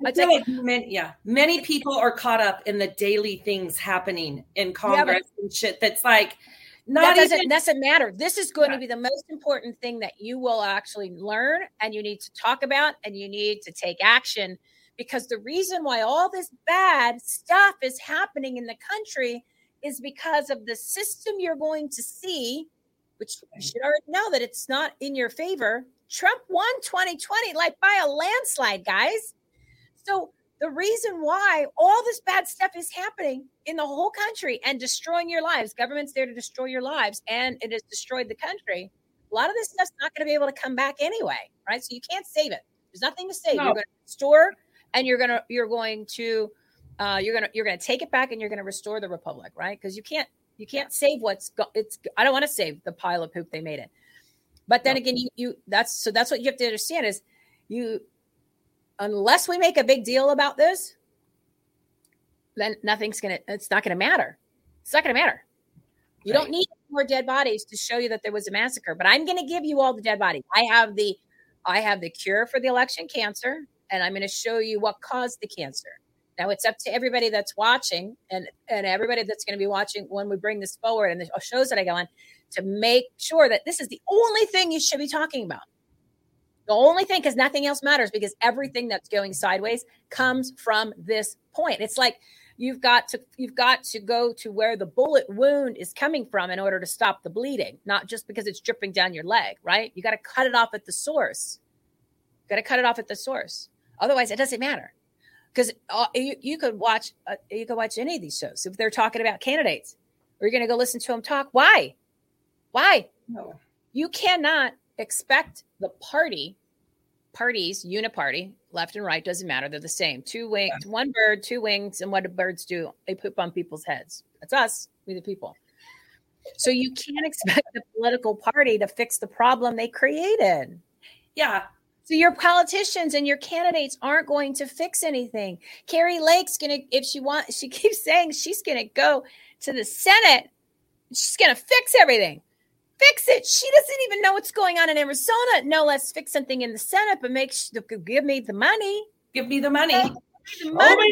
Many people are caught up in the daily things happening in Congress and shit. That's like, doesn't matter. This is going to be the most important thing that you will actually learn, and you need to talk about, and you need to take action, because the reason why all this bad stuff is happening in the country is because of the system you're going to see, which you should already know that it's not in your favor. Trump won 2020 like by a landslide, guys. So the reason why all this bad stuff is happening in the whole country and destroying your lives, government's there to destroy your lives, and it has destroyed the country. A lot of this stuff's not going to be able to come back anyway, right? So you can't save it. There's nothing to save. No. You're going to restore, and you're going to take it back, and you're going to restore the republic, right? Because you can't save I don't want to save the pile of poop they made it. But then again, that's what you have to understand is unless we make a big deal about this, then it's not going to matter. It's not going to matter. You don't need more dead bodies to show you that there was a massacre, but I'm going to give you all the dead bodies. I have the cure for the election cancer, and I'm going to show you what caused the cancer. Now it's up to everybody that's watching and everybody that's going to be watching when we bring this forward and the shows that I go on to make sure that this is the only thing you should be talking about. The only thing, because nothing else matters, because everything that's going sideways comes from this point. It's like you've got to go to where the bullet wound is coming from in order to stop the bleeding, not just because it's dripping down your leg, right? You got to cut it off at the source. Otherwise, it doesn't matter. Because you could watch any of these shows if they're talking about candidates, or you're going to go listen to them talk. Why? No. You cannot expect the parties, uniparty, left and right, doesn't matter. They're the same. One bird, two wings. And what do birds do? They poop on people's heads. That's us. We the people. So you can't expect the political party to fix the problem they created. Yeah. So your politicians and your candidates aren't going to fix anything. Carrie Lake's going to, she keeps saying she's going to go to the Senate. She's going to fix everything. Fix it. She doesn't even know what's going on in Arizona. No, let's fix something in the Senate, but give me the money. Give me the money. Give me the money.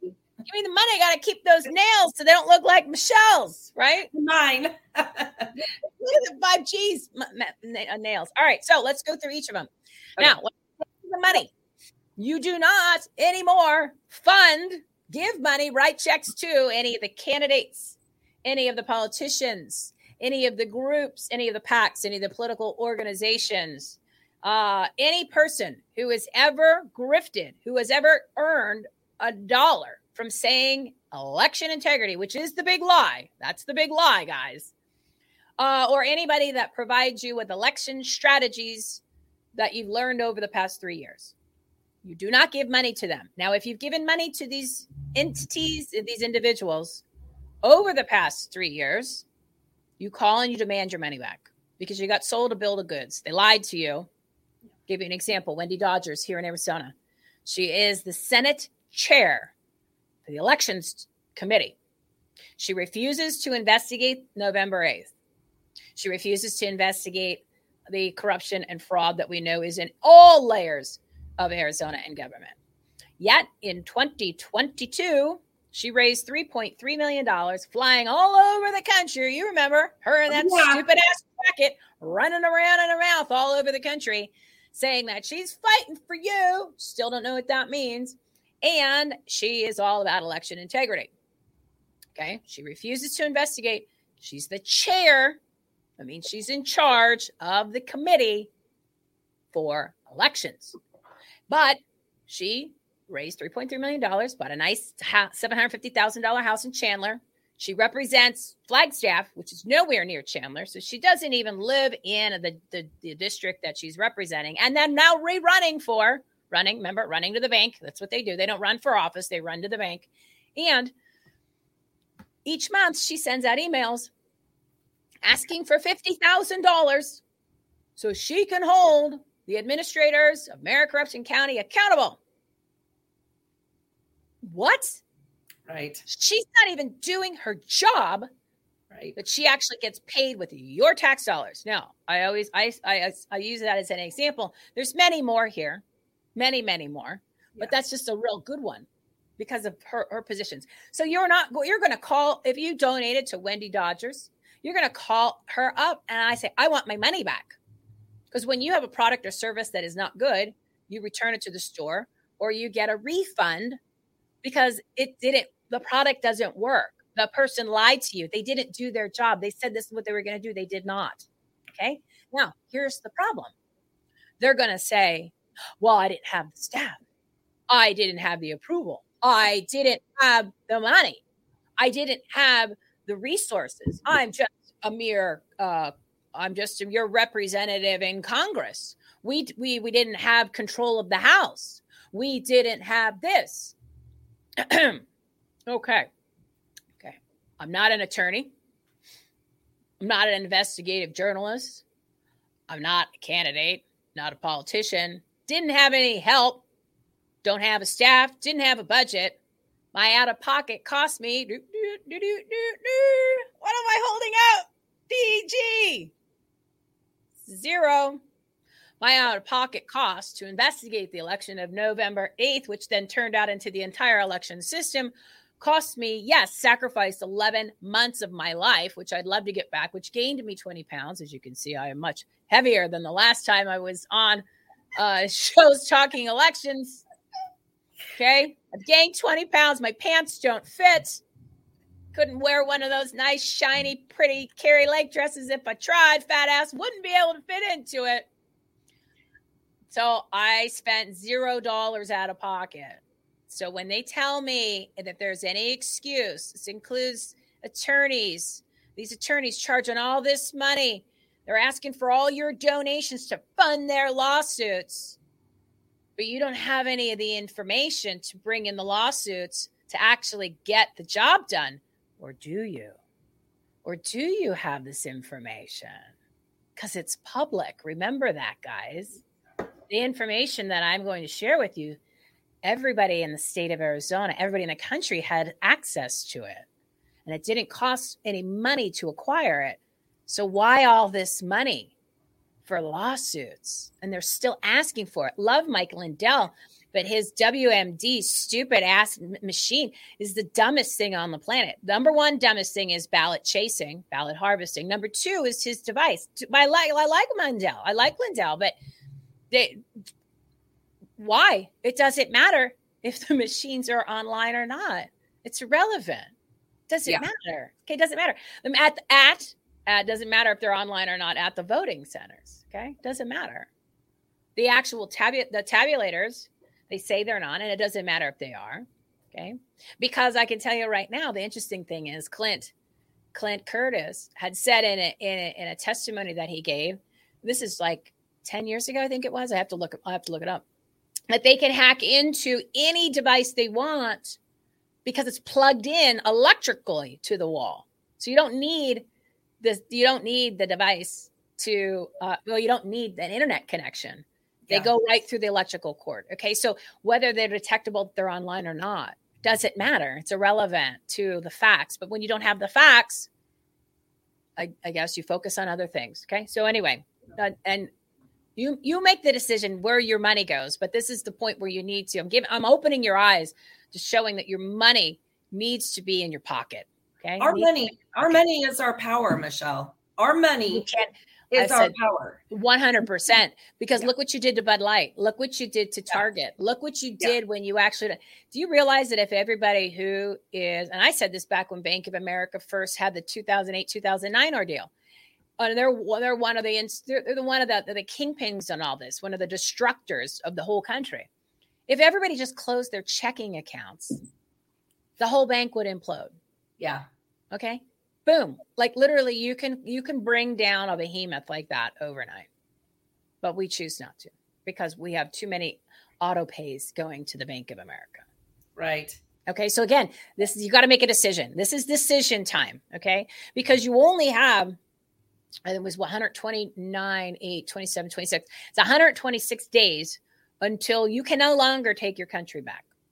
I got to keep those nails so they don't look like Michelle's, right? Mine. Look at the 5G's nails. All right, so let's go through each of them. Okay. Now, the money. You do not anymore give money, write checks to any of the candidates, any of the politicians, any of the groups, any of the PACs, any of the political organizations, any person who has ever grifted, who has ever earned $1 from saying election integrity, which is the big lie. That's the big lie, guys. Or anybody that provides you with election strategies that you've learned over the past 3 years. You do not give money to them. Now, if you've given money to these entities, these individuals over the past 3 years, you call and you demand your money back because you got sold a bill of goods. They lied to you. I'll give you an example. Wendy Dodgers here in Arizona. She is the Senate chair for the Elections Committee. She refuses to investigate November 8th. She refuses to investigate the corruption and fraud that we know is in all layers of Arizona and government. Yet in 2022, she raised $3.3 million flying all over the country. You remember her in that stupid ass jacket running around in her mouth all over the country saying that she's fighting for you. Still don't know what that means. And she is all about election integrity. Okay. She refuses to investigate. She's the chair. I mean, she's in charge of the committee for elections. But she raised $3.3 million, bought a nice $750,000 house in Chandler. She represents Flagstaff, which is nowhere near Chandler. So she doesn't even live in the district that she's representing. And then now running to the bank. That's what they do. They don't run for office. They run to the bank. And each month she sends out emails asking for $50,000 so she can hold the administrators of Maricopa County accountable. What? Right. She's not even doing her job. Right. But she actually gets paid with your tax dollars. Now, I use that as an example. There's many more here, many more, but that's just a real good one because of her positions. So you're going to call, if you donated to Wendy Dodgers, you're going to call her up and I say, I want my money back. Because when you have a product or service that is not good, you return it to the store or you get a refund because the product doesn't work. The person lied to you. They didn't do their job. They said this is what they were going to do. They did not. Okay. Now, here's the problem. They're going to say, well, I didn't have the staff. I didn't have the approval. I didn't have the money. I didn't have the resources. I'm just your representative in Congress. We didn't have control of the House. We didn't have this. Okay. I'm not an attorney. I'm not an investigative journalist. I'm not a candidate, not a politician. Didn't have any help. Don't have a staff. Didn't have a budget. My out-of-pocket cost me. What am I holding out? DG. 0. My out-of-pocket cost to investigate the election of November 8th, which then turned out into the entire election system, cost me, yes, sacrificed 11 months of my life, which I'd love to get back, which gained me 20 pounds. As you can see, I am much heavier than the last time I was on shows talking elections. Okay. I've gained 20 pounds. My pants don't fit. Couldn't wear one of those nice, shiny, pretty Carrie Lake dresses if I tried. Fat ass wouldn't be able to fit into it. So I spent $0 out of pocket. So when they tell me that there's any excuse, this includes attorneys, these attorneys charging all this money, they're asking for all your donations to fund their lawsuits, but you don't have any of the information to bring in the lawsuits to actually get the job done. Or do you? Or do you have this information? Because it's public. Remember that, guys. The information that I'm going to share with you, everybody in the state of Arizona, everybody in the country had access to it. And it didn't cost any money to acquire it. So why all this money for lawsuits? And they're still asking for it. Love Mike Lindell, but his WMD stupid ass machine is the dumbest thing on the planet. Number one dumbest thing is ballot chasing, ballot harvesting. Number two is his device. I like Lindell. I like Lindell, but why? It doesn't matter if the machines are online or not. It's irrelevant. Doesn't matter. Okay, doesn't matter. Doesn't matter if they're online or not at the voting centers. Okay, doesn't matter. The actual the tabulators, they say they're not, and it doesn't matter if they are. Okay, because I can tell you right now, the interesting thing is Clint Curtis had said in a testimony that he gave. This is like 10 years ago, I think it was. I have to look it up. That they can hack into any device they want because it's plugged in electrically to the wall. So you don't need this. You don't need the device to. You don't need an internet connection. They go right through the electrical cord. Okay, so whether they're detectable, if they're online or not, doesn't matter. It's irrelevant to the facts. But when you don't have the facts, I guess you focus on other things. Okay, so anyway, and. You make the decision where your money goes, but this is the point where you need to. I'm opening your eyes to showing that your money needs to be in your pocket. Okay, our money is our power, Michelle. Our money is our power. 100%. Because look what you did to Bud Light. Look what you did to Target. Look what you did when you actually. Do you realize that if everybody who is, and I said this back when Bank of America first had the 2008-2009 ordeal. They're one of the kingpins on all this, one of the destructors of the whole country. If everybody just closed their checking accounts, the whole bank would implode. Yeah. Okay. Boom. Like literally, you can bring down a behemoth like that overnight, but we choose not to because we have too many auto pays going to the Bank of America. Right. Okay. So again, you got to make a decision. This is decision time. Okay. Because you only have. And it was 129, 8, 27, 26. It's 126 days until you can no longer take your country back.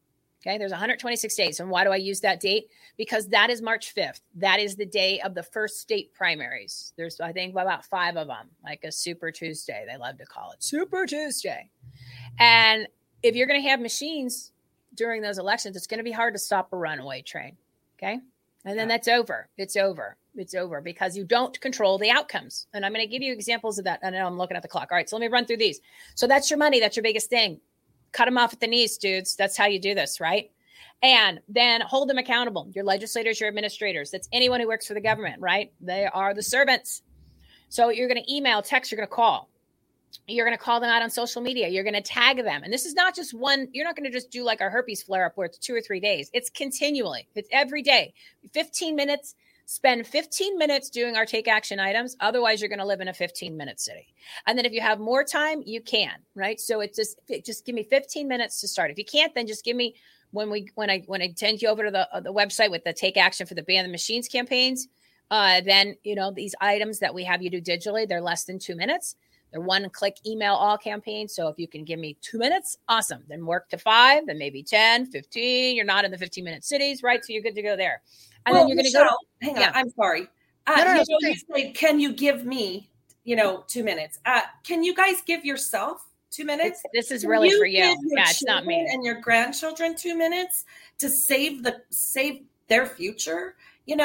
Okay, there's 126 days. And why do I use that date? Because that is March 5th. That is the day of the first state primaries. There's, I think, about 5 of them, like a Super Tuesday. They love to call it Super Tuesday. And if you're going to have machines during those elections, it's going to be hard to stop a runaway train. Okay. And then that's over. It's over. It's over because you don't control the outcomes. And I'm going to give you examples of that. I know I'm looking at the clock. All right. So let me run through these. So that's your money. That's your biggest thing. Cut them off at the knees, dudes. That's how you do this, right? And then hold them accountable. Your legislators, your administrators. That's anyone who works for the government, right? They are the servants. So you're going to email, text, you're going to call. You're going to call them out on social media. You're going to tag them. And this is not just one. You're not going to just do like a herpes flare up where it's 2 or 3 days. It's continually. It's every day. 15 minutes. Spend 15 minutes doing our take action items. Otherwise, you're going to live in a 15-minute city. And then if you have more time, you can, right? So it's just give me 15 minutes to start. If you can't, then just give me when I send you over to the website with the take action for the Ban the Machines campaigns. Then, these items that we have you do digitally, they're less than 2 minutes. They're one-click email all campaigns. So if you can give me 2 minutes, awesome. Then work to 5, then maybe 10, 15. You're not in the 15-minute cities, right? So you're good to go there. And then you're going to go. Hang on. I'm sorry. You say, can you give me, 2 minutes? Can you guys give yourself 2 minutes? This is really for you. Yeah, it's not me. And your grandchildren 2 minutes to save their future.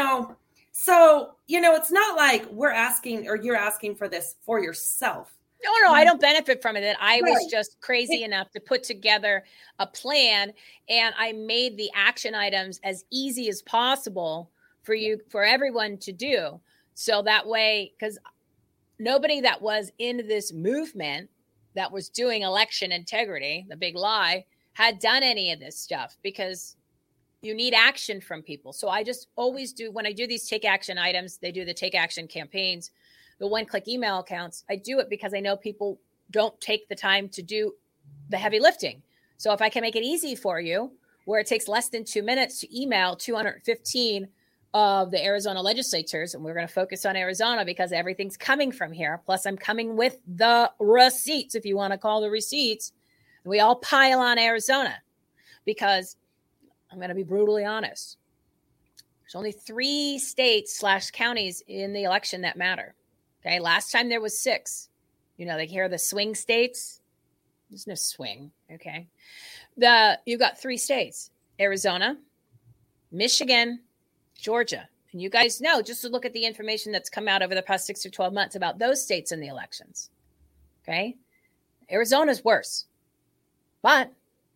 So it's not like we're asking or you're asking for this for yourself. No, I don't benefit from it. I was just crazy enough to put together a plan, and I made the action items as easy as possible for everyone to do. So that way, because nobody that was in this movement that was doing election integrity, the big lie, had done any of this stuff because you need action from people. So I just always do, when I do these take action items, they do the take action campaigns, the one-click email accounts. I do it because I know people don't take the time to do the heavy lifting. So if I can make it easy for you, where it takes less than 2 minutes to email 215 of the Arizona legislators, and we're going to focus on Arizona because everything's coming from here. Plus, I'm coming with the receipts, if you want to call the receipts. We all pile on Arizona because I'm going to be brutally honest. There's only 3 states / counties in the election that matter. Okay, last time there was 6. They hear the swing states. There's no swing. Okay, you've got 3 states: Arizona, Michigan, Georgia. And you guys know, just to look at the information that's come out over the past 6 or 12 months about those states in the elections. Okay, Arizona's worse, but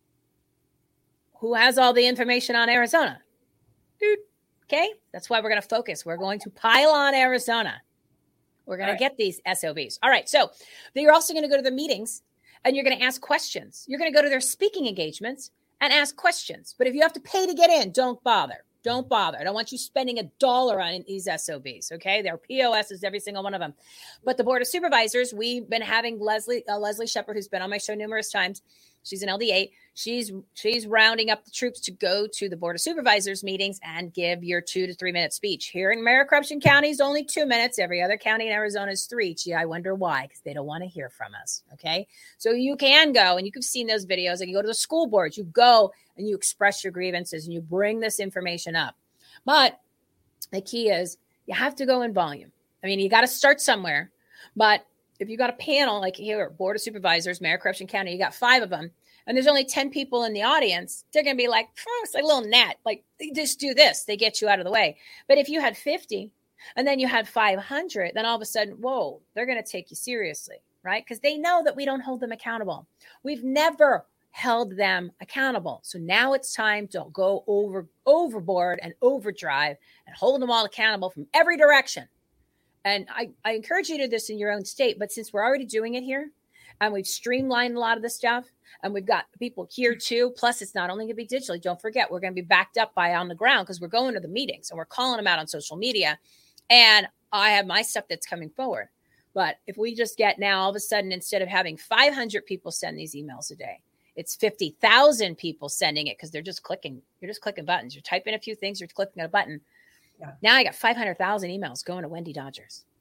who has all the information on Arizona? Dude. Okay, that's why we're going to focus. We're going to pile on Arizona. We're going to get these SOBs. All right. So you're also going to go to the meetings and you're going to ask questions. You're going to go to their speaking engagements and ask questions. But if you have to pay to get in, don't bother. Don't bother. I don't want you spending $1 on these SOBs. Okay. They're POSs, every single one of them. But the Board of Supervisors, we've been having Leslie Shepard, who's been on my show numerous times. She's an LD8. She's rounding up the troops to go to the Board of Supervisors meetings and give your 2 to 3 minute speech. Here in Maricopa County is only 2 minutes. Every other county in Arizona is 3. Gee, I wonder why, because they don't want to hear from us. Okay. So you can go, and you've seen those videos, and you go to the school boards, you go and you express your grievances and you bring this information up. But the key is you have to go in volume. I mean, you got to start somewhere, but if you got a panel like here, Board of Supervisors, Maricopa County, you got 5 of them, and there's only 10 people in the audience, they're going to be like, it's like a little gnat. Like, just do this. They get you out of the way. But if you had 50 and then you had 500, then all of a sudden, whoa, they're going to take you seriously, right? Because they know that we don't hold them accountable. We've never held them accountable. So now it's time to go overboard and overdrive and hold them all accountable from every direction. And I encourage you to do this in your own state. But since we're already doing it here and we've streamlined a lot of the stuff and we've got people here too, plus it's not only going to be digitally. Don't forget, we're going to be backed up by on the ground because we're going to the meetings and we're calling them out on social media. And I have my stuff that's coming forward. But if we just get now all of a sudden, instead of having 500 people send these emails a day, it's 50,000 people sending it because they're just clicking. You're just clicking buttons. You're typing a few things. You're clicking a button. Yeah. Now I got 500,000 emails going to Wendy Dodgers.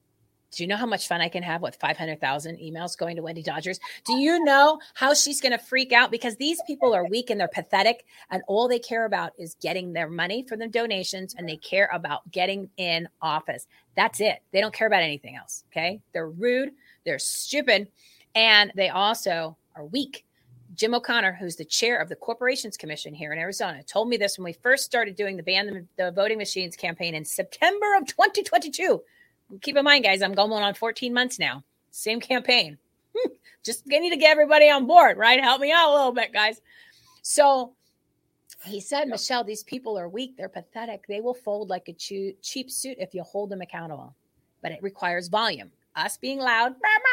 Do you know how much fun I can have with 500,000 emails going to Wendy Dodgers? Do you know how she's going to freak out? Because these people are weak and they're pathetic, and all they care about is getting their money for the donations, and they care about getting in office. That's it. They don't care about anything else. Okay. They're rude. They're stupid. And they also are weak. Jim O'Connor, who's the chair of the Corporations Commission here in Arizona, told me this when we first started doing the Ban the Voting Machines campaign in September of 2022. Keep in mind, guys, I'm going on 14 months now. Same campaign. Just need to get everybody on board, right? Help me out a little bit, guys. So he said, Michelle, these people are weak. They're pathetic. They will fold like a cheap suit if you hold them accountable. But it requires volume. Us being loud,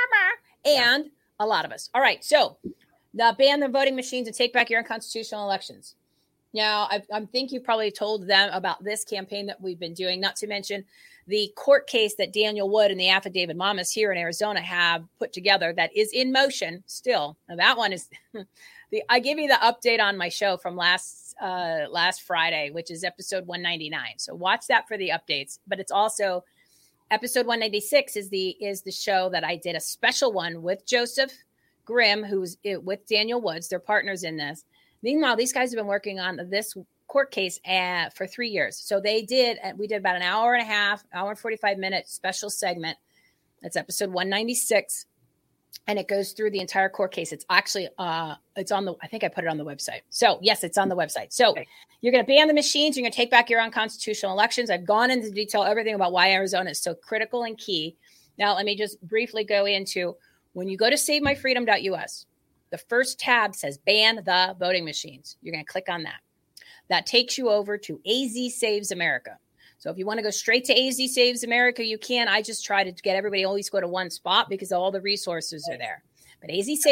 and a lot of us. All right. So ban the voting machines and take back your unconstitutional elections. Now, I think you probably told them about this campaign that we've been doing, not to mention the court case that Daniel Wood and the Affidavit Mamas here in Arizona have put together that is in motion still. Now, that one is I give you the update on my show from last Friday, which is episode 199. So watch that for the updates. But it's also episode 196 is the show that I did a special one with Joseph Grimm, who's with Daniel Woods. They're partners in this. Meanwhile, these guys have been working on this court case for 3 years. So we did about an hour and a half, hour and 45 minute special segment. That's episode 196. And it goes through the entire court case. It's actually, it's on I think I put it on the website. So yes, it's on the website. So You're going to ban the machines. You're going to take back your unconstitutional elections. I've gone into detail everything about why Arizona is so critical and key. Now, let me just briefly go into when you go to savemyfreedom.us, the first tab says ban the voting machines. You're going to click on that. That takes you over to AZ Saves America. So if you want to go straight to AZ Saves America, you can. I just try to get everybody always go to one spot because all the resources are there. But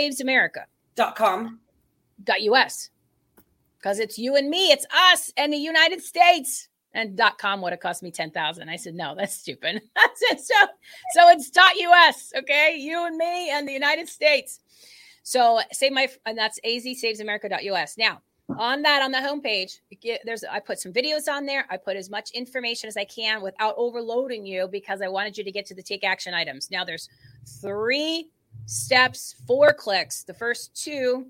azsavesamerica.com.us. Because it's you and me. It's us and the United States. And .com would have cost me $10,000. I said, no, that's stupid. That's it. So it's .us, okay? You and me and the United States. So and that's azsavesamerica.us. Now, on the homepage, I put some videos on there. I put as much information as I can without overloading you because I wanted you to get to the take action items. Now, there's 3 steps, 4 clicks. The first 2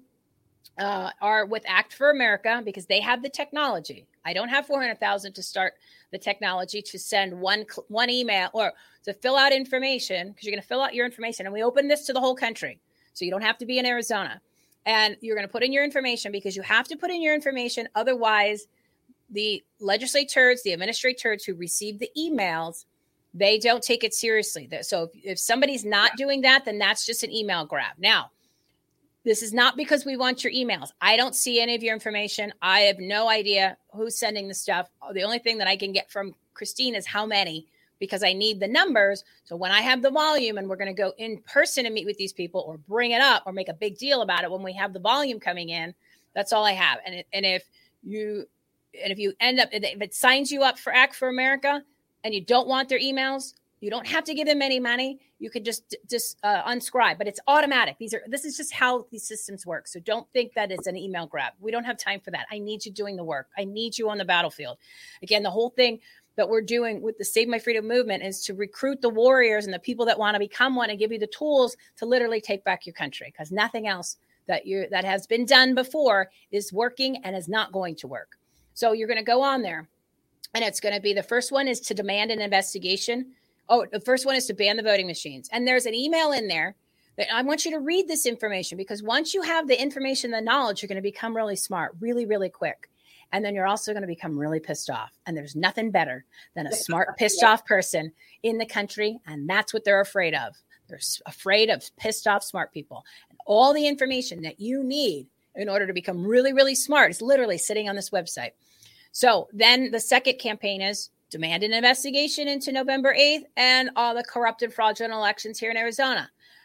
are with Act for America because they have the technology. I don't have 400,000 to start the technology to send one email or to fill out information because you're going to fill out your information. And we open this to the whole country. So you don't have to be in Arizona. And you're going to put in your information because you have to put in your information. Otherwise, the legislators, the administrators who receive the emails, they don't take it seriously. So if somebody's not doing that, then that's just an email grab. Now, this is not because we want your emails. I don't see any of your information. I have no idea who's sending the stuff. The only thing that I can get from Christine is how many, because I need the numbers. So when I have the volume and we're going to go in person and meet with these people or bring it up or make a big deal about it when we have the volume coming in, that's all I have. And if you end up, if it signs you up for Act for America and you don't want their emails, you don't have to give them any money. You could just unscribe, but it's automatic. This is just how these systems work. So don't think that it's an email grab. We don't have time for that. I need you doing the work. I need you on the battlefield. Again, the whole thing that we're doing with the Save My Freedom movement is to recruit the warriors and the people that want to become one and give you the tools to literally take back your country, because nothing else that has been done before is working and is not going to work. So you're going to go on there, and it's going to be the first one is to demand an investigation. Oh, the first one is to ban the voting machines. And there's an email in there that I want you to read this information, because once you have the information, the knowledge, you're going to become really smart, really, really quick. And then you're also going to become really pissed off. And there's nothing better than a smart, pissed off person in the country. And that's what they're afraid of. They're afraid of pissed off, smart people. And all the information that you need in order to become really, really smart is literally sitting on this website. So then the second campaign is demand an investigation into November 8th and all the corrupted, fraudulent elections here in Arizona.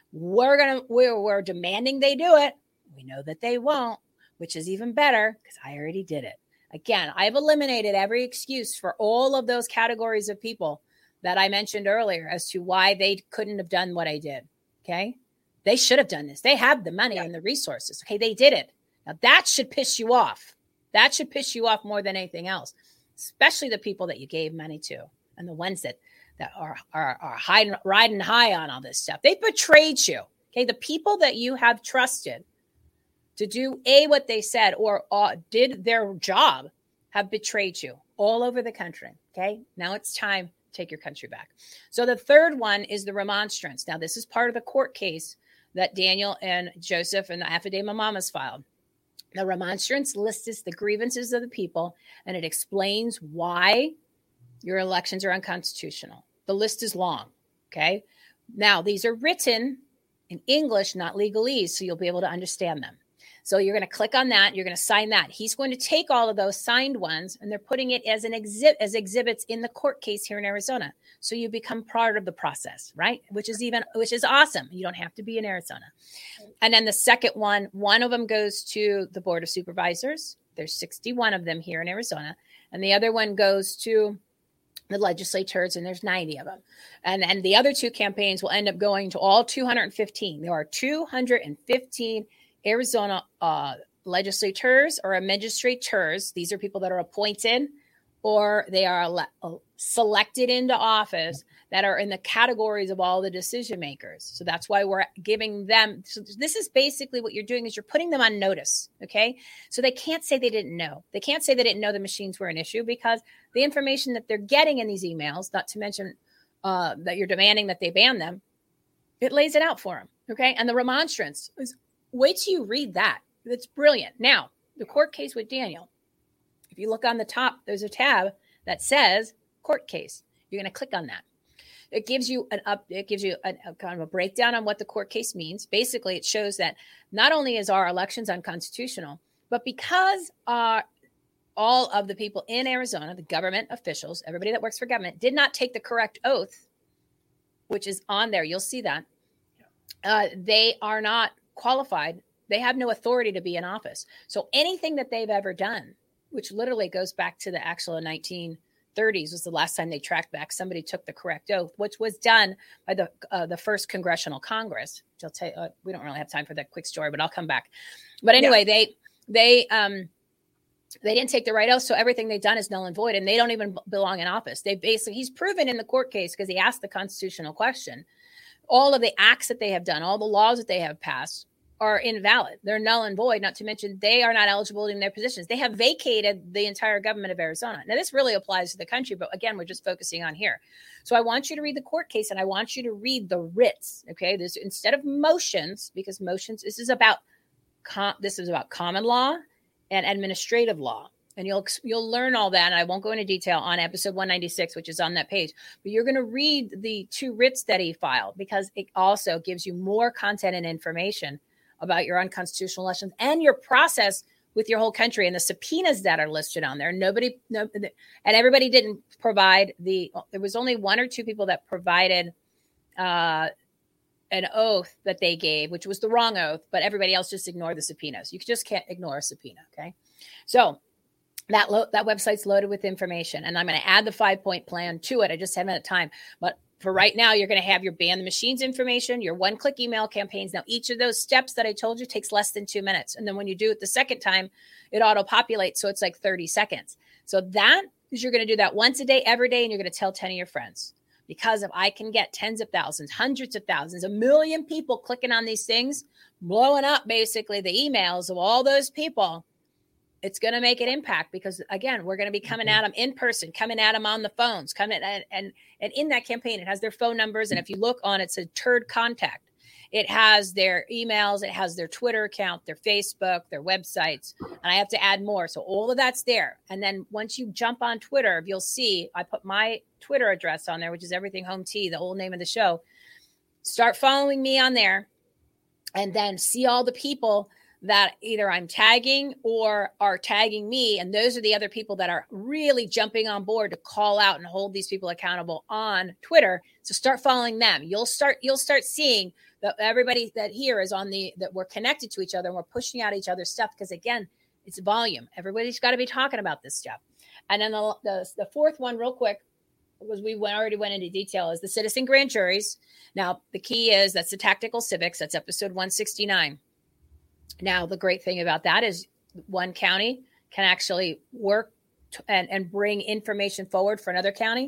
We're demanding they do it. We know that they won't, which is even better because I already did it. Again, I've eliminated every excuse for all of those categories of people that I mentioned earlier as to why they couldn't have done what I did. Okay. They should have done this. They have the money and the resources. Okay. They did it. Now that should piss you off. That should piss you off more than anything else, especially the people that you gave money to and the ones that that are riding high on all this stuff. They betrayed you. Okay. The people that you have trusted to do what they said or did their job have betrayed you all over the country. Okay. Now it's time to take your country back. So the third one is the remonstrance. Now this is part of the court case that Daniel and Joseph and the Affidavit Mamas filed. The remonstrance lists the grievances of the people, and it explains why your elections are unconstitutional. The list is long, okay? Now, these are written in English, not legalese, so you'll be able to understand them. So you're going to click on that. You're going to sign that. He's going to take all of those signed ones, and they're putting it as exhibits in the court case here in Arizona. So you become part of the process, right? Which is awesome. You don't have to be in Arizona. And then the second one of them goes to the Board of Supervisors. There's 61 of them here in Arizona. And the other one goes to the legislatures, and there's 90 of them. And the other two campaigns will end up going to all 215. There are 215 Arizona legislators or administrators. These are people that are appointed or they are selected into office that are in the categories of all the decision makers. So that's why we're giving them. So this is basically what you're doing is you're putting them on notice. Okay. So they can't say they didn't know. They can't say they didn't know the machines were an issue because the information that they're getting in these emails, not to mention that you're demanding that they ban them, it lays it out for them. Okay. And the remonstrance is, wait till you read that. That's brilliant. Now, the court case with Daniel. If you look on the top, there's a tab that says court case. You're going to click on that. It gives you a kind of a breakdown on what the court case means. Basically, it shows that not only is our elections unconstitutional, but because all of the people in Arizona, the government officials, everybody that works for government, did not take the correct oath, which is on there. You'll see that. They are not qualified. They have no authority to be in office. So anything that they've ever done, which literally goes back to the actual 1930s, was the last time they tracked back somebody took the correct oath, which was done by the first Congressional Congress. Which I'll tell you, we don't really have time for that quick story, but I'll come back. But anyway, they didn't take the right oath, so everything they've done is null and void, and they don't even belong in office. He's proven in the court case because he asked the constitutional question. All of the acts that they have done, all the laws that they have passed are invalid. They're null and void, not to mention they are not eligible in their positions. They have vacated the entire government of Arizona. Now, this really applies to the country, but again, we're just focusing on here. So I want you to read the court case, and I want you to read the writs, okay? This instead of motions, because motions, this is about common law and administrative law. And you'll learn all that. And I won't go into detail on episode 196, which is on that page. But you're going to read the 2 writs that he filed because it also gives you more content and information about your unconstitutional elections and your process with your whole country and the subpoenas that are listed on there. And everybody didn't provide there was only 1 or 2 people that provided an oath that they gave, which was the wrong oath, but everybody else just ignored the subpoenas. You just can't ignore a subpoena. Okay. So that website's loaded with information, and I'm going to add the 5-point plan to it. I just haven't had time, but for right now, you're going to have your ban the machines information, your 1-click email campaigns. Now, each of those steps that I told you takes less than 2 minutes. And then when you do it the second time, it auto-populates. So it's like 30 seconds. So that is, you're going to do that once a day, every day. And you're going to tell 10 of your friends, because if I can get tens of thousands, hundreds of thousands, 1 million people clicking on these things, blowing up basically the emails of all those people, it's going to make an impact because, again, we're going to be coming at them in person, coming at them on the phones, coming and in that campaign, it has their phone numbers. And if you look on, it's a turd contact. It has their emails. It has their Twitter account, their Facebook, their websites. And I have to add more. So all of that's there. And then once you jump on Twitter, you'll see I put my Twitter address on there, which is Everything Home Tea, the whole name of the show. Start following me on there and then see all the people that either I'm tagging or are tagging me. And those are the other people that are really jumping on board to call out and hold these people accountable on Twitter. So start following them. You'll start seeing that everybody that here is that we're connected to each other and we're pushing out each other's stuff. Because again, it's volume. Everybody's got to be talking about this stuff. And then the fourth one real quick, because we already went into detail, is the citizen grand juries. Now, the key is that's the tactical civics. That's episode 169. Now, the great thing about that is one county can actually work and bring information forward for another county.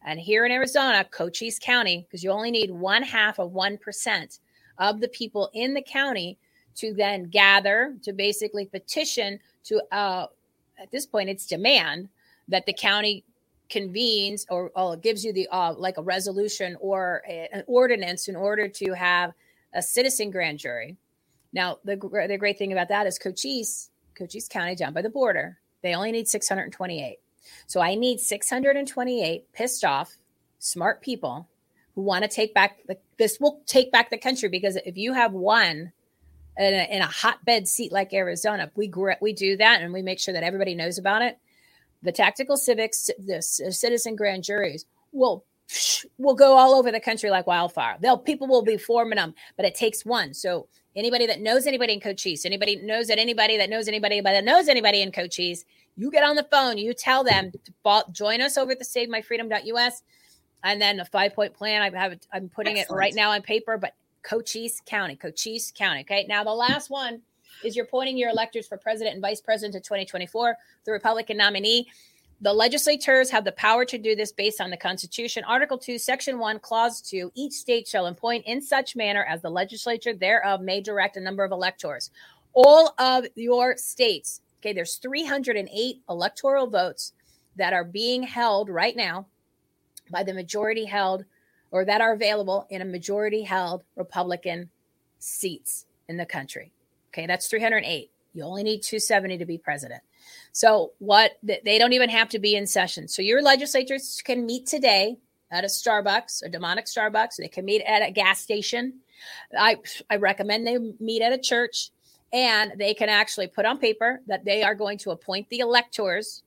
And here in Arizona, Cochise County, because you only need 0.5% of the people in the county to then gather to basically petition to, at this point, it's demand that the county convenes or gives you the like a resolution or an ordinance in order to have a citizen grand jury. Now, the great thing about that is Cochise County down by the border, they only need 628. So I need 628 pissed off, smart people who want to take back this will take back the country, because if you have one in a hotbed seat like Arizona, we do that and we make sure that everybody knows about it. The tactical civics, the citizen grand juries will go all over the country like wildfire. People will be forming them, but it takes one. So anybody that knows anybody in Cochise, anybody knows anybody that knows anybody in Cochise, you get on the phone, you tell them to join us over at the SaveMyFreedom.us. And then the 5-point plan, I'm putting Excellent. It right now on paper, but Cochise County. Okay. Now the last one is you're appointing your electors for president and vice president in 2024, the Republican nominee. The legislators have the power to do this based on the Constitution. Article 2, Section 1, Clause 2, each state shall appoint in such manner as the legislature thereof may direct a number of electors. All of your states, okay, there's 308 electoral votes that are being held right now by the majority held, or that are available in a majority held Republican seats in the country. Okay, that's 308. You only need 270 to be president. So they don't even have to be in session. So your legislators can meet today at a Starbucks, a demonic Starbucks. They can meet at a gas station. I recommend they meet at a church, and they can actually put on paper that they are going to appoint the electors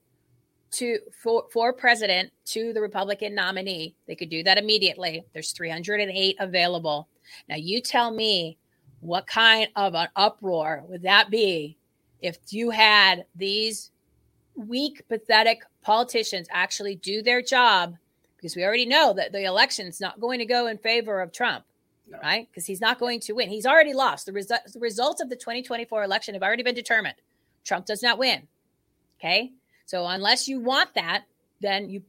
for president to the Republican nominee. They could do that immediately. There's 308 available. Now you tell me, what kind of an uproar would that be if you had these weak, pathetic politicians actually do their job? Because we already know that the election's not going to go in favor of Trump, right? Because he's not going to win. He's already lost. The results of the 2024 election have already been determined. Trump does not win. Okay? So unless you want that, then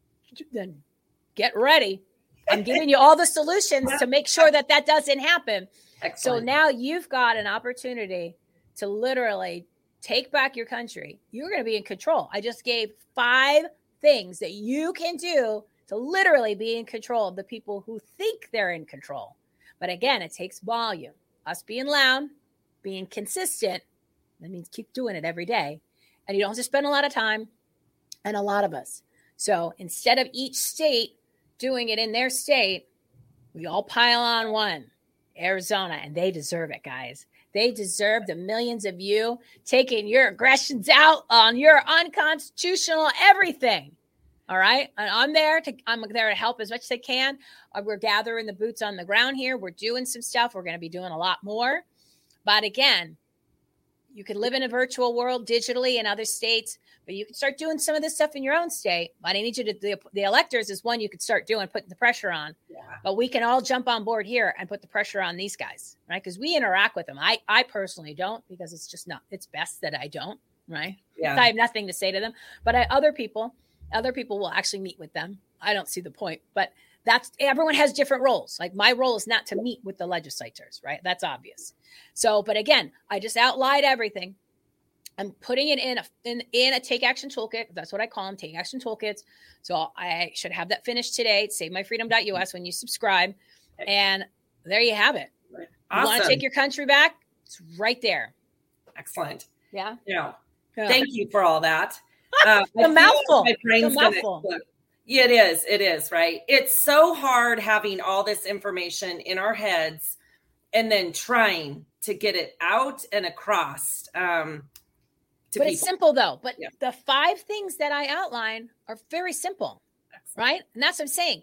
get ready. I'm giving you all the solutions to make sure that doesn't happen. Excellent. So now you've got an opportunity to literally take back your country. You're going to be in control. I just gave 5 things that you can do to literally be in control of the people who think they're in control. But again, it takes volume. Us being loud, being consistent, that means keep doing it every day. And you don't have to spend a lot of time, and a lot of us. So instead of each state doing it in their state, we all pile on one, Arizona, and they deserve it, guys. They deserve the millions of you taking your aggressions out on your unconstitutional everything. All right. And I'm there to help as much as I can. We're gathering the boots on the ground here. We're doing some stuff. We're going to be doing a lot more. But again, you can live in a virtual world digitally in other states, but you can start doing some of this stuff in your own state. But I need you to, the electors is one you could start doing, putting the pressure on. Yeah. But we can all jump on board here and put the pressure on these guys, right? Because we interact with them. I personally don't, because it's just not, it's best that I don't, right? Yeah. I have nothing to say to them. But other people will actually meet with them. I don't see the point, but everyone has different roles. Like my role is not to meet with the legislators, right? That's obvious. So, but again, I just outlined everything. I'm putting it in a Take Action Toolkit. That's what I call them, Take Action Toolkits. So I should have that finished today. SaveMyFreedom.us when you subscribe. And there you have it. Awesome. You want to take your country back? It's right there. Excellent. Yeah. Yeah. Thank you for all that. The mouthful. Yeah, it is, right? It's so hard having all this information in our heads and then trying to get it out and across to people. It's simple, though. But the 5 things that I outline are very simple, right? And that's what I'm saying.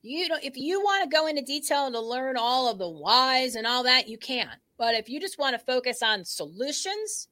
If you want to go into detail to learn all of the whys and all that, you can. But if you just want to focus on solutions,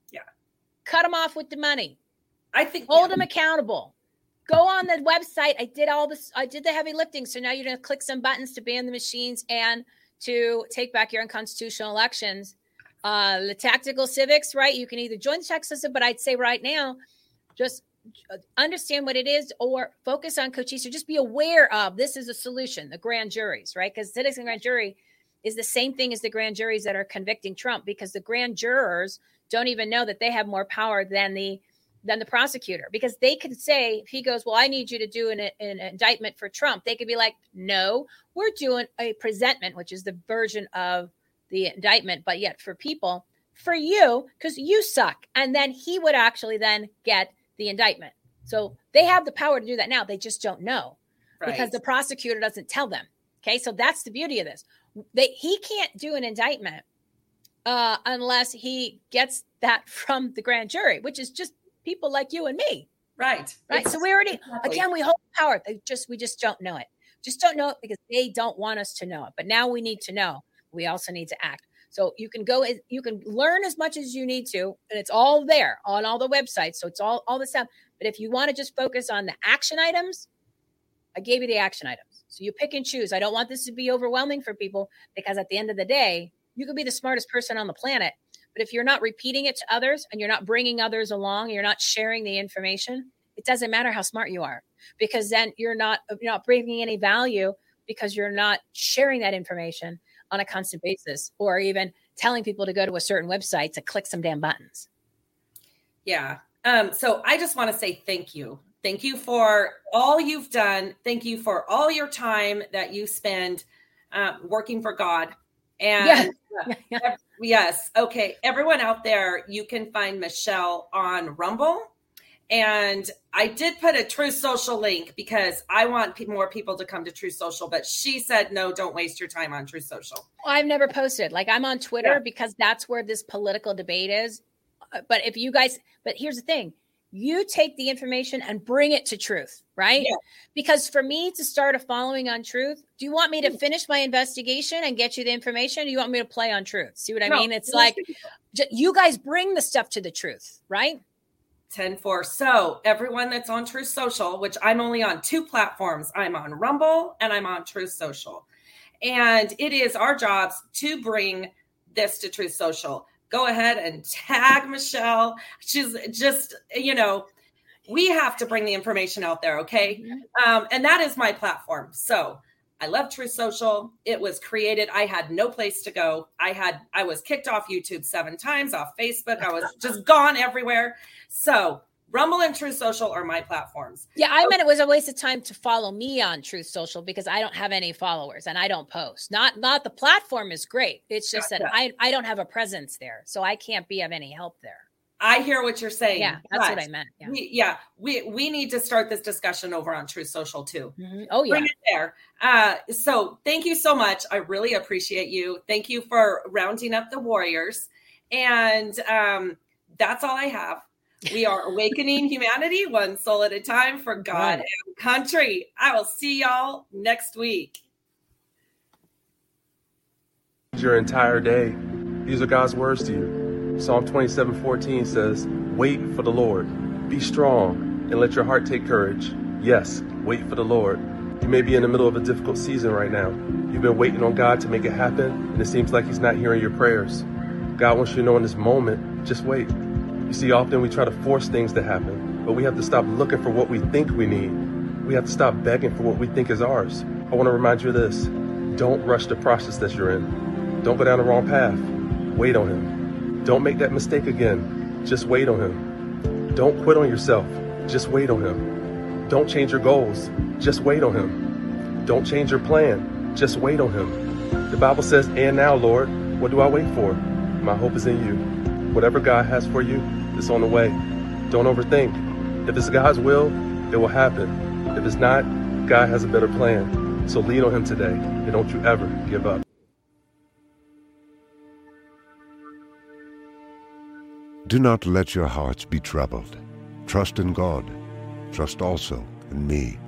cut them off with the money. I think hold them accountable. Go on the website. I did all this. I did the heavy lifting. So now you're going to click some buttons to ban the machines and to take back your unconstitutional elections. The tactical civics, right? You can either join the text system, but I'd say right now, just understand what it is or focus on Cochise, or just be aware of this is a solution, the grand juries, right? Because citizen grand jury is the same thing as the grand juries that are convicting Trump, because the grand jurors don't even know that they have more power than the prosecutor, because they could say, if he goes, well, I need you to do an indictment for Trump, they could be like, no, we're doing a presentment, which is the version of the indictment, but yet for people, for you, because you suck. And then he would actually then get the indictment. So they have the power to do that now. They just don't know, right? Because the prosecutor doesn't tell them. Okay. So that's the beauty of this. He can't do an indictment unless he gets that from the grand jury, which is just people like you and me. Right. So we already, again, we hold power. We just don't know it. Just don't know it because they don't want us to know it. But now we need to know. We also need to act. So you can learn as much as you need to, and it's all there on all the websites. So it's all the stuff. But if you want to just focus on the action items, I gave you the action items. So you pick and choose. I don't want this to be overwhelming for people, because at the end of the day, you could be the smartest person on the planet. But if you're not repeating it to others and you're not bringing others along, and you're not sharing the information, it doesn't matter how smart you are, because then you're not bringing any value, because you're not sharing that information on a constant basis, or even telling people to go to a certain website to click some damn buttons. Yeah. So I just want to say thank you. Thank you for all you've done. Thank you for all your time that you spend working for God. And yes. Okay. Everyone out there, you can find Michelle on Rumble. And I did put a Truth Social link because I want more people to come to Truth Social, but she said, no, don't waste your time on Truth Social. Well, I've never posted. Like, I'm on Twitter because that's where this political debate is. But here's the thing. You take the information and bring it to Truth, right? Yeah. Because for me to start a following on Truth, do you want me to finish my investigation and get you the information? Or do you want me to play on Truth? See what I mean? It's like, you guys bring the stuff to the Truth, right? 10-4. So everyone that's on Truth Social, which I'm only on 2 platforms, I'm on Rumble and I'm on Truth Social. And it is our jobs to bring this to Truth Social. Go ahead and tag Michelle. She's just, we have to bring the information out there. Okay. Mm-hmm. And that is my platform. So I love Truth Social. It was created. I had no place to go. I was kicked off YouTube 7 times, off Facebook. I was just gone everywhere. So Rumble and Truth Social are my platforms. Yeah, I meant it was a waste of time to follow me on Truth Social because I don't have any followers and I don't post. Not the platform is great. It's just that I don't have a presence there. So I can't be of any help there. I hear what you're saying. Yeah, that's what I meant. Yeah. We need to start this discussion over on Truth Social too. Mm-hmm. Oh yeah. Bring it there. So thank you so much. I really appreciate you. Thank you for rounding up the warriors. And that's all I have. We are awakening humanity one soul at a time for God and country. I will see y'all next week. Your entire day. These are God's words to you. Psalm 27:14 says, wait for the Lord. Be strong and let your heart take courage. Yes, wait for the Lord. You may be in the middle of a difficult season right now. You've been waiting on God to make it happen, and it seems like he's not hearing your prayers. God wants you to know in this moment, just wait. You see, often we try to force things to happen, but we have to stop looking for what we think we need. We have to stop begging for what we think is ours. I want to remind you of this. Don't rush the process that you're in. Don't go down the wrong path. Wait on him. Don't make that mistake again. Just wait on him. Don't quit on yourself. Just wait on him. Don't change your goals. Just wait on him. Don't change your plan. Just wait on him. The Bible says, and now, Lord, what do I wait for? My hope is in you. Whatever God has for you, it's on the way. Don't overthink. If it's God's will, it will happen. If it's not, God has a better plan. So lean on him today, and don't you ever give up. Do not let your hearts be troubled. Trust in God. Trust also in me.